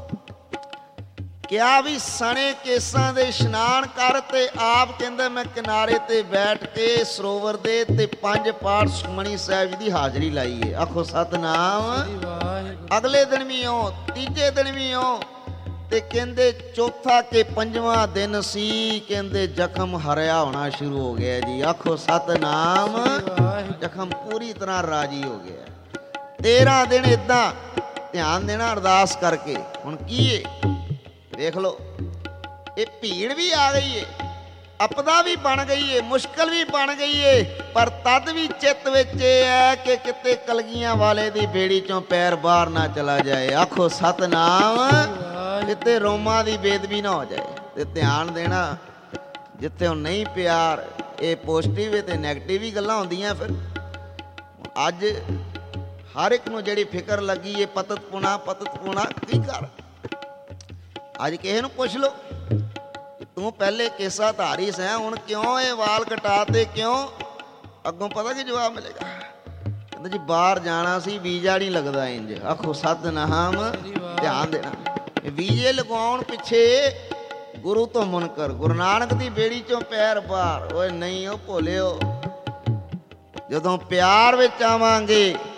[SPEAKER 1] ਕਿਹਾ ਵੀ ਸਣੇ ਕੇਸਾਂ ਦੇ ਇਸ਼ਨਾਨ ਕਰ, ਤੇ ਆਪ ਕਹਿੰਦੇ ਮੈਂ ਕਿਨਾਰੇ ਤੇ ਬੈਠ ਕੇ ਸਰੋਵਰ ਦੇ ਤੇ 5 ਪਾਠ ਸੁਖਮਣੀ ਸਾਹਿਬ ਜੀ ਦੀ ਹਾਜ਼ਰੀ ਲਾਈਏ। ਆਖੋ ਸਤਨਾਮ। ਅਗਲੇ ਦਿਨ ਵੀ ਹੋ, ਤੀਜੇ ਦਿਨ ਵੀ ਹੋ, ਤੇ ਕਹਿੰਦੇ ਚੌਥਾ ਕਿ 5ਵਾਂ ਦਿਨ ਸੀ, ਕਹਿੰਦੇ ਜ਼ਖਮ ਹਰਿਆ ਹੋਣਾ ਸ਼ੁਰੂ ਹੋ ਗਿਆ ਜੀ। ਆਖੋ ਸਤਨਾਮ। ਜ਼ਖਮ ਪੂਰੀ ਤਰ੍ਹਾਂ ਰਾਜੀ ਹੋ ਗਿਆ। 13 ਦਿਨ ਏਦਾਂ। ਧਿਆਨ ਦੇਣਾ। ਅਰਦਾਸ ਕਰਕੇ ਹੁਣ ਕੀ ਏ ਵੇਖ ਲਓ, ਇਹ ਭੀੜ ਵੀ ਆ ਗਈ ਏ, ਆਪਦਾ ਵੀ ਬਣ ਗਈ ਏ, ਮੁਸ਼ਕਲ ਵੀ ਬਣ ਗਈ ਏ, ਪਰ ਤਦ ਵੀ ਚਿੱਤ ਵਿੱਚ ਇਹ ਹੈ ਕਿ ਕਿਤੇ ਕਲਗੀਆਂ ਵਾਲੇ ਦੀ ਬੇੜੀ ਚੋਂ ਪੈਰ ਬਾਹਰ ਨਾ ਚਲਾ ਜਾਏ। ਆਖੋ ਸਤਨਾਮ। ਕਿਤੇ ਰੋਮਾਂ ਦੀ ਬੇਦਬੀ ਨਾ ਹੋ ਜਾਏ। ਤੇ ਧਿਆਨ ਦੇਣਾ, ਜਿੱਥੇ ਹੁਣ ਨਹੀਂ ਪਿਆਰ, ਇਹ ਪੋਜ਼ਿਟਿਵ ਤੇ ਨੈਗੇਟਿਵ ਹੀ ਗੱਲਾਂ ਹੁੰਦੀਆਂ। ਫਿਰ ਅੱਜ ਹਰ ਇੱਕ ਨੂੰ ਜਿਹੜੀ ਫਿਕਰ ਲੱਗੀ ਏ ਪਤਤ ਪੁਣਾ ਕੀ ਕਰ। ਅੱਜ ਕਿਸੇ ਨੂੰ ਪੁੱਛ ਲਓ ਤੂੰ ਪਹਿਲੇ ਕੇਸਾ ਧਾਰੀ ਸੈਂ, ਹੁਣ ਕਿਉਂ ਇਹ ਵਾਲ ਕਟਾਤੇ, ਕਿਉਂ? ਅੱਗੋਂ ਪਤਾ ਕੀ ਜਵਾਬ ਮਿਲੇਗਾ? ਕਹਿੰਦਾ ਜੀ ਬਾਹਰ ਜਾਣਾ ਸੀ, ਵੀਜ਼ਾ ਨਹੀਂ ਲੱਗਦਾ ਇੰਜ। ਆਖੋ ਸਤਨਾਮ। ਧਿਆਨ ਦੇਣਾ। ਵੀਜ਼ੇ ਲਗਵਾਉਣ ਪਿੱਛੇ ਗੁਰੂ ਤੋਂ ਮੁਨਕਰ, ਗੁਰੂ ਨਾਨਕ ਦੀ ਬੇੜੀ ਚੋਂ ਪੈਰ ਬਾਹਰ। ਓਏ ਨਹੀਂ ਉਹ ਭੋਲਿਓ, ਜਦੋਂ ਪਿਆਰ ਵਿੱਚ ਆਵਾਂਗੇ,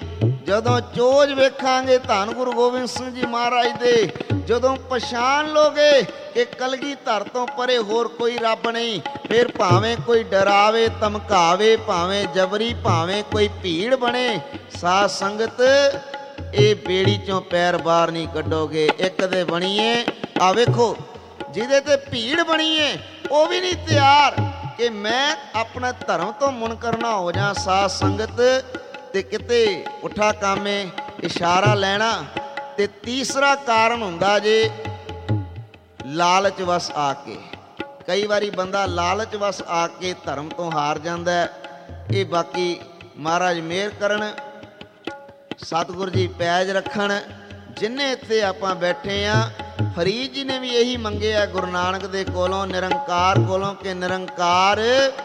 [SPEAKER 1] ਜਦੋਂ ਚੋਜ ਵੇਖਾਂਗੇ ਧੰਨ ਗੁਰੂ ਗੋਬਿੰਦ ਸਿੰਘ ਜੀ ਮਹਾਰਾਜ ਦੇ, ਜਦੋਂ ਪਛਾਣ ਲੋਗੇ ਕਿ ਕਲਗੀਧਰ ਤੋਂ ਪਰੇ ਹੋਰ ਕੋਈ ਰੱਬ ਨਹੀਂ, ਫਿਰ ਭਾਵੇਂ ਕੋਈ ਡਰਾਵੇ ਧਮਕਾਵੇ, ਭਾਵੇਂ ਜਬਰੀ, ਭਾਵੇਂ ਕੋਈ ਭੀੜ ਬਣੇ, ਸਾਧ ਸੰਗਤ ਇਹ ਬੇੜੀ ਚੋਂ ਪੈਰ ਬਾਹਰ ਨਹੀਂ ਕੱਢੋਗੇ। ਇੱਕ ਦੇ ਬਣੀਏ, ਆ ਵੇਖੋ ਜਿਹਦੇ ਤੇ ਭੀੜ ਬਣੀਏ ਉਹ ਵੀ ਨਹੀਂ ਤਿਆਰ ਕਿ ਮੈਂ ਆਪਣਾ ਧਰਮ ਤੋਂ ਮੁਨਕਰ ਨਾ ਹੋ ਜਾ। ਸਾਧ ਸੰਗਤ ਤੇ ਕਿਤੇ ਉਠਾ ਕਾਮੇ ਇਸ਼ਾਰਾ ਲੈਣਾ। ਤੇ ਤੀਸਰਾ ਕਾਰਨ ਹੁੰਦਾ ਜੇ ਲਾਲਚ ਵਸ ਆ ਕੇ। ਕਈ ਵਾਰੀ ਬੰਦਾ ਲਾਲਚ ਵਸ ਆ ਕੇ ਧਰਮ ਤੋਂ ਹਾਰ ਜਾਂਦਾ। ਇਹ ਬਾਕੀ ਮਹਾਰਾਜ ਮਿਹਰ ਕਰਨ, ਸਤਿਗੁਰ ਜੀ ਪੈਜ ਰੱਖਣ। ਜਿੰਨੇ ਇੱਥੇ ਆਪਾਂ ਬੈਠੇ ਆ, ਫਰੀਦ ਜੀ ਨੇ ਵੀ ਇਹੀ ਮੰਗਿਆ ਗੁਰੂ ਨਾਨਕ ਦੇ ਕੋਲੋਂ, ਨਿਰੰਕਾਰ ਕੋਲੋਂ, ਕਿ ਨਿਰੰਕਾਰ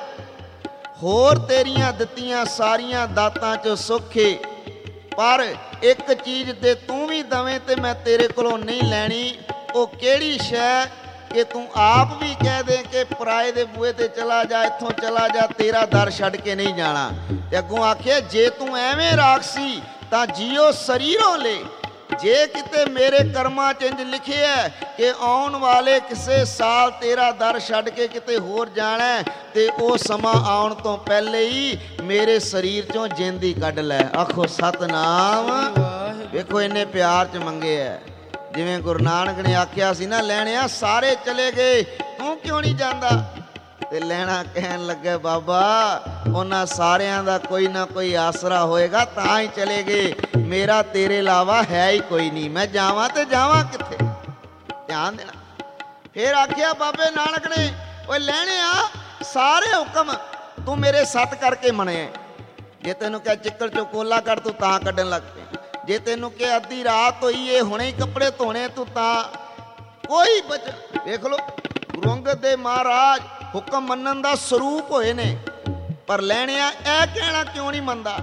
[SPEAKER 1] ਹੋਰ ਤੇਰੀਆਂ ਦਿੱਤੀਆਂ ਸਾਰੀਆਂ ਦਾਤਾਂ 'ਚ ਸੁੱਖੇ, ਪਰ ਇੱਕ ਚੀਜ਼ ਤੇ ਤੂੰ ਵੀ ਦਵੇਂ ਤੇ ਮੈਂ ਤੇਰੇ ਕੋਲੋਂ ਨਹੀਂ ਲੈਣੀ। ਉਹ ਕਿਹੜੀ ਸ਼ੈ ਕਿ ਤੂੰ ਆਪ ਵੀ ਕਹਿ ਦੇ ਕਿ ਪਰਾਏ ਦੇ ਬੂਹੇ ਤੇ ਚਲਾ ਜਾ, ਇੱਥੋਂ ਚਲਾ ਜਾ, ਤੇਰਾ ਦਰ ਛੱਡ ਕੇ ਨਹੀਂ ਜਾਣਾ। ਤੇ ਅੱਗੋਂ ਆਖਿਆ ਜੇ ਤੂੰ ਐਵੇਂ ਰਾਖਸੀ ਤਾਂ ਜੀਓ ਸਰੀਰੋਂ ਲੈ। ਜੇ ਕਿਤੇ ਮੇਰੇ ਕਰਮਾਂ 'ਚ ਇੰਜ ਲਿਖਿਆ ਕਿ ਆਉਣ ਵਾਲੇ ਕਿਸੇ ਸਾਲ ਤੇਰਾ ਦਰ ਛੱਡ ਕੇ ਕਿਤੇ ਹੋਰ ਜਾਣਾ, ਤੇ ਉਹ ਸਮਾਂ ਆਉਣ ਤੋਂ ਪਹਿਲੇ ਹੀ ਮੇਰੇ ਸਰੀਰ 'ਚੋਂ ਜਿੰਦ ਹੀ ਕੱਢ ਲੈ। ਆਖੋ ਸਤਨਾਮ। ਵੇਖੋ ਇੰਨੇ ਪਿਆਰ 'ਚ ਮੰਗੇ ਐ। ਜਿਵੇਂ ਗੁਰੂ ਨਾਨਕ ਨੇ ਆਖਿਆ ਸੀ ਨਾ, ਲੈਣਿਆ ਸਾਰੇ ਚਲੇ ਗਏ, ਤੂੰ ਕਿਉਂ ਨਹੀਂ ਜਾਂਦਾ? ਤੇ ਲੈਣਾ ਕਹਿਣ ਲੱਗੇ ਬਾਬਾ ਉਹਨਾਂ ਸਾਰਿਆਂ ਦਾ ਕੋਈ ਨਾ ਕੋਈ ਆਸਰਾ ਹੋਏਗਾ ਤਾਂ ਹੀ ਚਲੇ ਗਏ, ਮੇਰਾ ਤੇਰੇ ਇਲਾਵਾ ਹੈ ਹੀ ਕੋਈ ਨਹੀਂ, ਮੈਂ ਜਾਵਾਂ ਤੇ ਜਾਵਾਂ ਕਿੱਥੇ? ਧਿਆਨ ਦੇਣਾ। ਫਿਰ ਆਖਿਆ ਬਾਬੇ ਨਾਨਕ ਨੇ, ਓਏ ਲੈਣਿਆ ਸਾਰੇ ਹੁਕਮ ਤੂੰ ਮੇਰੇ ਸੱਤ ਕਰਕੇ ਮੰਨਿਆ। ਜੇ ਤੈਨੂੰ ਕਿਹਾ ਚਿੱਕੜ ਚੋਂ ਕੋਲਾ ਕੱਢ, ਤੂੰ ਤਾਂ ਕੱਢਣ ਲੱਗ ਪਿਆ। ਜੇ ਤੈਨੂੰ ਕਿ ਅੱਧੀ ਰਾਤ ਹੋਈ ਏ ਹੁਣੇ ਹੀ ਕੱਪੜੇ ਧੋਣੇ, ਤੂੰ ਤਾਂ ਕੋਈ ਵੇਖ ਲੋ ਗੁਰੂ ਅੰਗਦ ਦੇਵ ਮਹਾਰਾਜ ਹੁਕਮ ਮੰਨਣ ਦਾ ਸਰੂਪ ਹੋਏ ਨੇ, ਪਰ ਲੈਣਿਆ ਇਹ ਕਹਿਣਾ ਕਿਉਂ ਨਹੀਂ ਮੰਨਦਾ?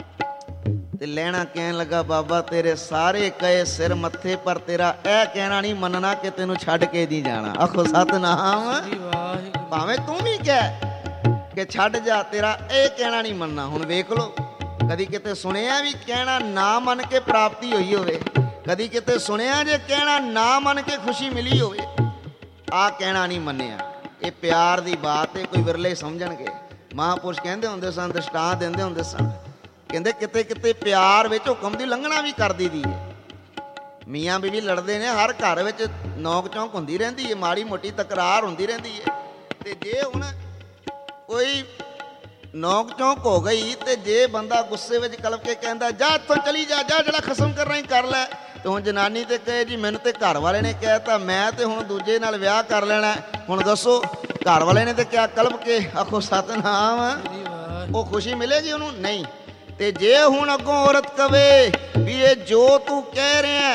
[SPEAKER 1] ਤੇ ਲੈਣਾ ਕਹਿਣ ਲੱਗਾ ਬਾਬਾ ਤੇਰੇ ਸਾਰੇ ਕਹੇ ਸਿਰ ਮੱਥੇ, ਪਰ ਤੇਰਾ ਇਹ ਕਹਿਣਾ ਨਹੀਂ ਮੰਨਣਾ ਕਿ ਤੈਨੂੰ ਛੱਡ ਕੇ ਨਹੀਂ ਜਾਣਾ। ਆਖੋ ਸਤਨਾਮ। ਭਾਵੇਂ ਤੂੰ ਵੀ ਕਹਿ ਕਿ ਛੱਡ ਜਾ, ਤੇਰਾ ਇਹ ਕਹਿਣਾ ਨਹੀਂ ਮੰਨਣਾ। ਹੁਣ ਵੇਖ ਲੋ, ਕਦੀ ਕਿਤੇ ਸੁਣਿਆ ਵੀ ਕਹਿਣਾ ਨਾ ਮੰਨ ਕੇ ਪ੍ਰਾਪਤੀ ਹੋਈ ਹੋਵੇ? ਕਦੀ ਕਿਤੇ ਸੁਣਿਆ ਜੇ ਕਹਿਣਾ ਨਾ ਮੰਨ ਕੇ ਖੁਸ਼ੀ ਮਿਲੀ ਹੋਵੇ? ਆਹ ਕਹਿਣਾ ਨਹੀਂ ਮੰਨਿਆ। ਇਹ ਪਿਆਰ ਦੀ ਬਾਤ ਹੈ, ਕੋਈ ਵਿਰਲੇ ਸਮਝਣਗੇ। ਮਹਾਂਪੁਰਸ਼ ਕਹਿੰਦੇ ਹੁੰਦੇ ਸਨ, ਦ੍ਰਿਸ਼ਟਾਂਤ ਦਿੰਦੇ ਹੁੰਦੇ ਸਨ, ਕਹਿੰਦੇ ਕਿਤੇ ਕਿਤੇ ਪਿਆਰ ਵਿੱਚ ਹੁਕਮ ਦੀ ਉਲੰਘਣਾ ਵੀ ਕਰ ਦਈਦੀ ਹੈ। ਮੀਆਂ ਬੀਵੀ ਲੜਦੇ ਨੇ, ਹਰ ਘਰ ਵਿੱਚ ਨੋਕ ਚੌਂਕ ਹੁੰਦੀ ਰਹਿੰਦੀ ਹੈ, ਮਾੜੀ ਮੋਟੀ ਤਕਰਾਰ ਹੁੰਦੀ ਰਹਿੰਦੀ ਹੈ। ਤੇ ਜੇ ਹੁਣ ਕੋਈ ਨੋਕ ਚੌਂਕ ਹੋ ਗਈ, ਤੇ ਜੇ ਬੰਦਾ ਗੁੱਸੇ ਵਿੱਚ ਕਲਪ ਕੇ ਕਹਿੰਦਾ ਜਾ ਇੱਥੋਂ ਚਲੀ ਜਾ, ਜਾ ਜਿਹੜਾ ਖਸਮ ਕਰਨਾ ਹੀ ਕਰ ਲੈ, ਤੇ ਹੁਣ ਜਨਾਨੀ ਤੇ ਕਹੇ ਜੀ ਮੈਨੂੰ ਤੇ ਘਰ ਵਾਲੇ ਨੇ ਕਹਿਤਾ, ਮੈਂ ਤੇ ਹੁਣ ਦੂਜੇ ਨਾਲ ਵਿਆਹ ਕਰ ਲੈਣਾ, ਹੁਣ ਦੱਸੋ ਘਰ ਵਾਲੇ ਨੇ ਤੇ ਕਿਹਾ ਕਲਪ ਕੇ? ਆਖੋ ਸਤਨਾਮ। ਉਹ ਖੁਸ਼ੀ ਮਿਲੇਗੀ ਉਹਨੂੰ? ਨਹੀਂ। ਤੇ ਜੇ ਹੁਣ ਅੱਗੋਂ ਔਰਤ ਕਵੇ ਵੀ ਇਹ ਜੋ ਤੂੰ ਕਹਿ ਰਿਹਾ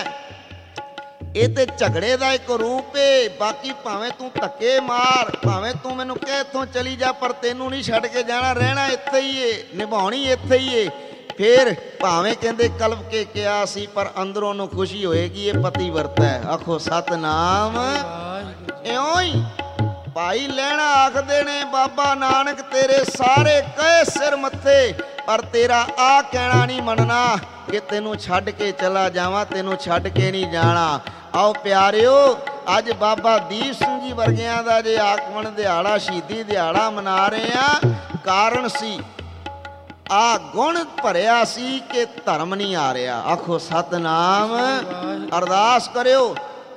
[SPEAKER 1] ਇਹ ਤੇ ਝਗੜੇ ਦਾ ਇੱਕ ਰੂਪ ਏ, ਬਾਕੀ ਭਾਵੇਂ ਤੂੰ ਧੱਕੇ ਮਾਰ, ਭਾਵੇਂ ਤੂੰ ਮੈਨੂੰ ਕਹਿ ਇੱਥੋਂ ਚਲੀ ਜਾ, ਪਰ ਤੈਨੂੰ ਨਹੀਂ ਛੱਡ ਕੇ ਜਾਣਾ, ਰਹਿਣਾ ਇੱਥੇ ਹੀ ਏ, ਨਿਭਾਉਣੀ ਇੱਥੇ ਹੀ ਏ। ਫਿਰ ਭਾਵੇਂ ਕਹਿੰਦੇ ਕਲਪ ਕੇ ਕਿਹਾ ਸੀ, ਪਰ ਅੰਦਰੋਂ ਨੂੰ ਖੁਸ਼ੀ ਹੋਏਗੀ ਇਹ ਪਤੀ ਵਰਤਾ ਹੈ। ਆਖੋ ਸਤਨਾਮ। ਇਉਂ ਹੀ ਭਾਈ ਲੈਣਾ ਆਖਦੇ ਨੇ ਬਾਬਾ ਨਾਨਕ ਤੇਰੇ ਸਾਰੇ ਕਹੇ ਸਿਰ ਮੱਥੇ, ਪਰ ਤੇਰਾ ਆ ਕਹਿਣਾ ਨਹੀਂ ਮੰਨਣਾ ਕਿ ਤੈਨੂੰ ਛੱਡ ਕੇ ਚਲਾ ਜਾਵਾਂ, ਤੈਨੂੰ ਛੱਡ ਕੇ ਨਹੀਂ ਜਾਣਾ। ਆਓ ਪਿਆਰਿਓ, ਅੱਜ ਬਾਬਾ ਦੀਪ ਸਿੰਘ ਜੀ ਵਰਗਿਆਂ ਦਾ ਜੇ ਆਗਮਨ ਦਿਹਾੜਾ, ਸ਼ਹੀਦੀ ਦਿਹਾੜਾ ਮਨਾ ਰਹੇ ਆ, ਕਾਰਨ ਸੀ ਆ ਗੁਣ ਭਰਿਆ ਸੀ ਕਿ ਧਰਮ ਨਹੀਂ ਆ ਰਿਹਾ। ਆਖੋ ਸਤਨਾਮ। ਅਰਦਾਸ ਕਰਿਓ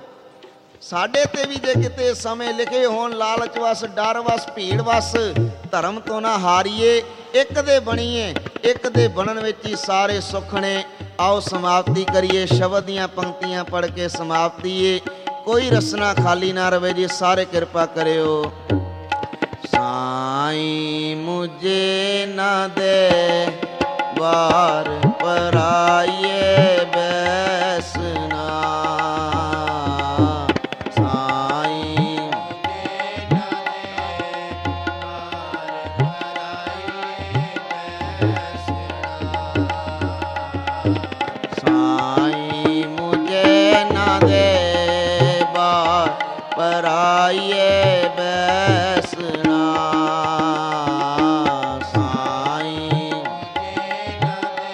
[SPEAKER 1] ਸਾਡੇ ਤੇ ਵੀ ਜੇ ਕਿਤੇ ਸਮੇਂ ਲਿਖੇ ਹੋਣ ਲਾਲਚ ਵਸ, ਡਰ ਵਸ, ਭੀੜ ਵਸ, ਧਰਮ ਤੋਂ ਨਾ ਹਾਰੀਏ, ਇੱਕ ਦੇ ਬਣੀਏ, ਇੱਕ ਦੇ ਬਣਨ ਵਿੱਚ ਹੀ ਸਾਰੇ ਸੁੱਖ ਨੇ। ਆਓ ਸਮਾਪਤੀ ਕਰੀਏ, ਸ਼ਬਦ ਦੀਆਂ ਪੰਕਤੀਆਂ ਪੜ੍ਹ ਕੇ ਸਮਾਪਤੀ ਏ। ਕੋਈ ਰਸਨਾ ਖਾਲੀ ਨਾ ਰਵੇ ਜੀ, ਸਾਰੇ ਕਿਰਪਾ ਕਰਿਓ। ਸਾਈਂ ਮੁਝੇ ਨਾ ਦੇ ਵਾਰ ਪਰਾਈਏ ਬੈਸਨਾ, ਪਰਾਈਏ ਬੈਸਣਾ, ਸਾਈਂ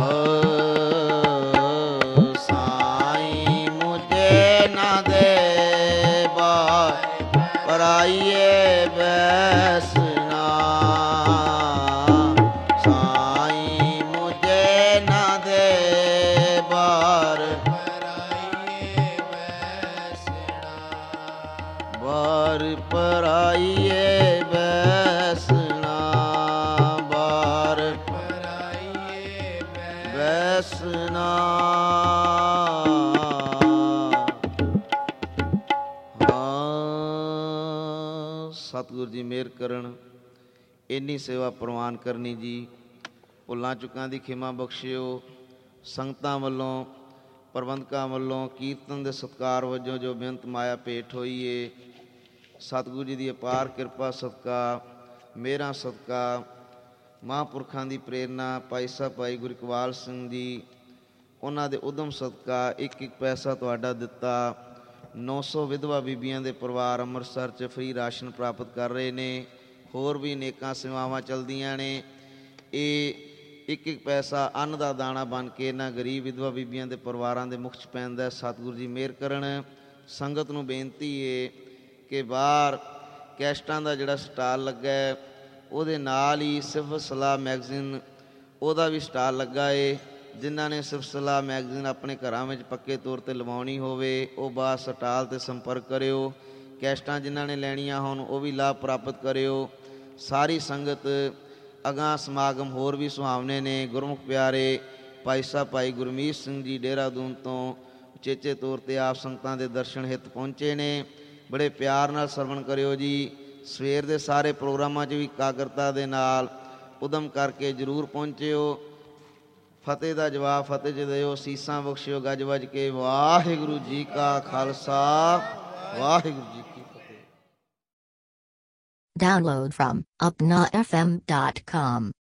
[SPEAKER 1] साईं मुझे ना दे पराइए बैसना, साईं मुझे ना दे बार बार पराइए बैसना, बार बैसना। ਸਤਿਗੁਰ ਜੀ ਮਿਹਰ ਕਰਨ, ਇੰਨੀ ਸੇਵਾ ਪ੍ਰਵਾਨ ਕਰਨੀ ਜੀ। ਭੁੱਲਾਂ ਚੁੱਕਾਂ ਦੀ ਖਿਮਾ ਬਖਸ਼ਿਓ। ਸੰਗਤਾਂ ਵੱਲੋਂ, ਪ੍ਰਬੰਧਕਾਂ ਵੱਲੋਂ ਕੀਰਤਨ ਦੇ ਸਤਿਕਾਰ ਵਜੋਂ ਜੋ ਬੇਅੰਤ ਮਾਇਆ ਭੇਟ ਹੋਈ ਏ, ਸਤਿਗੁਰੂ ਜੀ ਦੀ ਅਪਾਰ ਕਿਰਪਾ ਸਦਕਾ, ਮਿਹਰਾਂ ਸਦਕਾ, ਮਹਾਂਪੁਰਖਾਂ ਦੀ ਪ੍ਰੇਰਨਾ, ਭਾਈ ਸਾਹਿਬ ਭਾਈ ਗੁਰੂ ਇਕਬਾਲ ਸਿੰਘ ਜੀ, ਉਹਨਾਂ ਦੇ ਉਦਮ ਸਦਕਾ ਇੱਕ ਇੱਕ ਪੈਸਾ ਤੁਹਾਡਾ ਦਿੱਤਾ। 900 ਵਿਧਵਾ ਬੀਬੀਆਂ ਦੇ ਪਰਿਵਾਰ ਅੰਮ੍ਰਿਤਸਰ 'ਚ ਫ੍ਰੀ ਰਾਸ਼ਨ ਪ੍ਰਾਪਤ ਕਰ ਰਹੇ ਨੇ। ਹੋਰ ਵੀ ਅਨੇਕਾਂ ਸੇਵਾਵਾਂ ਚੱਲਦੀਆਂ ਨੇ। ਇਹ ਇੱਕ ਇੱਕ ਪੈਸਾ ਅੰਨ ਦਾ ਦਾਣਾ ਬਣ ਕੇ ਇਹਨਾਂ ਗਰੀਬ ਵਿਧਵਾ ਬੀਬੀਆਂ ਦੇ ਪਰਿਵਾਰਾਂ ਦੇ ਮੁੱਖ 'ਚ ਪੈਂਦਾ। ਸਤਿਗੁਰੂ ਜੀ ਮਿਹਰ ਕਰਨ। ਸੰਗਤ ਨੂੰ ਬੇਨਤੀ ਏ ਕਿ ਬਾਹਰ ਕੈਸਟਾਂ ਦਾ ਜਿਹੜਾ ਸਟਾਲ ਲੱਗਾ, ਉਹਦੇ ਨਾਲ ਹੀ ਸਿਰਫ ਸਲਾਹ ਮੈਗਜ਼ੀਨ, ਉਹਦਾ ਵੀ ਸਟਾਲ ਲੱਗਾ ਏ। ਜਿਨ੍ਹਾਂ ਨੇ ਸਿਰਫ ਸਲਾਹ ਮੈਗਜ਼ੀਨ ਆਪਣੇ ਘਰਾਂ ਵਿੱਚ ਪੱਕੇ ਤੌਰ 'ਤੇ ਲਵਾਉਣੀ ਹੋਵੇ, ਉਹ ਬਾਹਰ ਸਟਾਲ 'ਤੇ ਸੰਪਰਕ ਕਰਿਓ। ਕੈਸਟਾਂ ਜਿਨ੍ਹਾਂ ਨੇ ਲੈਣੀਆਂ ਹੋਣ, ਉਹ ਵੀ ਲਾਭ ਪ੍ਰਾਪਤ ਕਰਿਓ। ਸਾਰੀ ਸੰਗਤ, ਅਗਾਂਹ ਸਮਾਗਮ ਹੋਰ ਵੀ ਸੁਹਾਵਣੇ ਨੇ। ਗੁਰਮੁਖ ਪਿਆਰੇ ਭਾਈ ਸਾਹਿਬ ਭਾਈ ਗੁਰਮੀਤ ਸਿੰਘ ਜੀ ਦੇਹਰਾਦੂਨ ਤੋਂ ਉਚੇਚੇ ਤੌਰ 'ਤੇ ਆਪ ਸੰਗਤਾਂ ਦੇ ਦਰਸ਼ਨ ਹਿੱਤ ਪਹੁੰਚੇ ਨੇ। ਬੜੇ ਪਿਆਰ ਨਾਲ ਸਰਵਣ ਕਰਿਓ ਜੀ। ਸਵੇਰ ਦੇ ਸਾਰੇ ਪ੍ਰੋਗਰਾਮਾਂ 'ਚ ਵੀ ਇਕਾਗਰਤਾ ਦੇ ਨਾਲ ਉਦਮ ਕਰਕੇ ਜ਼ਰੂਰ ਪਹੁੰਚਿਓ। ਫਤਿਹ ਦਾ ਜਵਾਬ ਫਤਿਹ 'ਚ ਦਿਓ। ਸੀਸਾਂ ਬਖਸ਼ਿਓ ਗੱਜ ਵੱਜ ਕੇ। ਵਾਹਿਗੁਰੂ ਜੀ ਕਾ ਖਾਲਸਾ, ਵਾਹਿਗੁਰੂ ਜੀ ਕੀ ਫਤਿਹ।
[SPEAKER 3] Download from upnafm.com.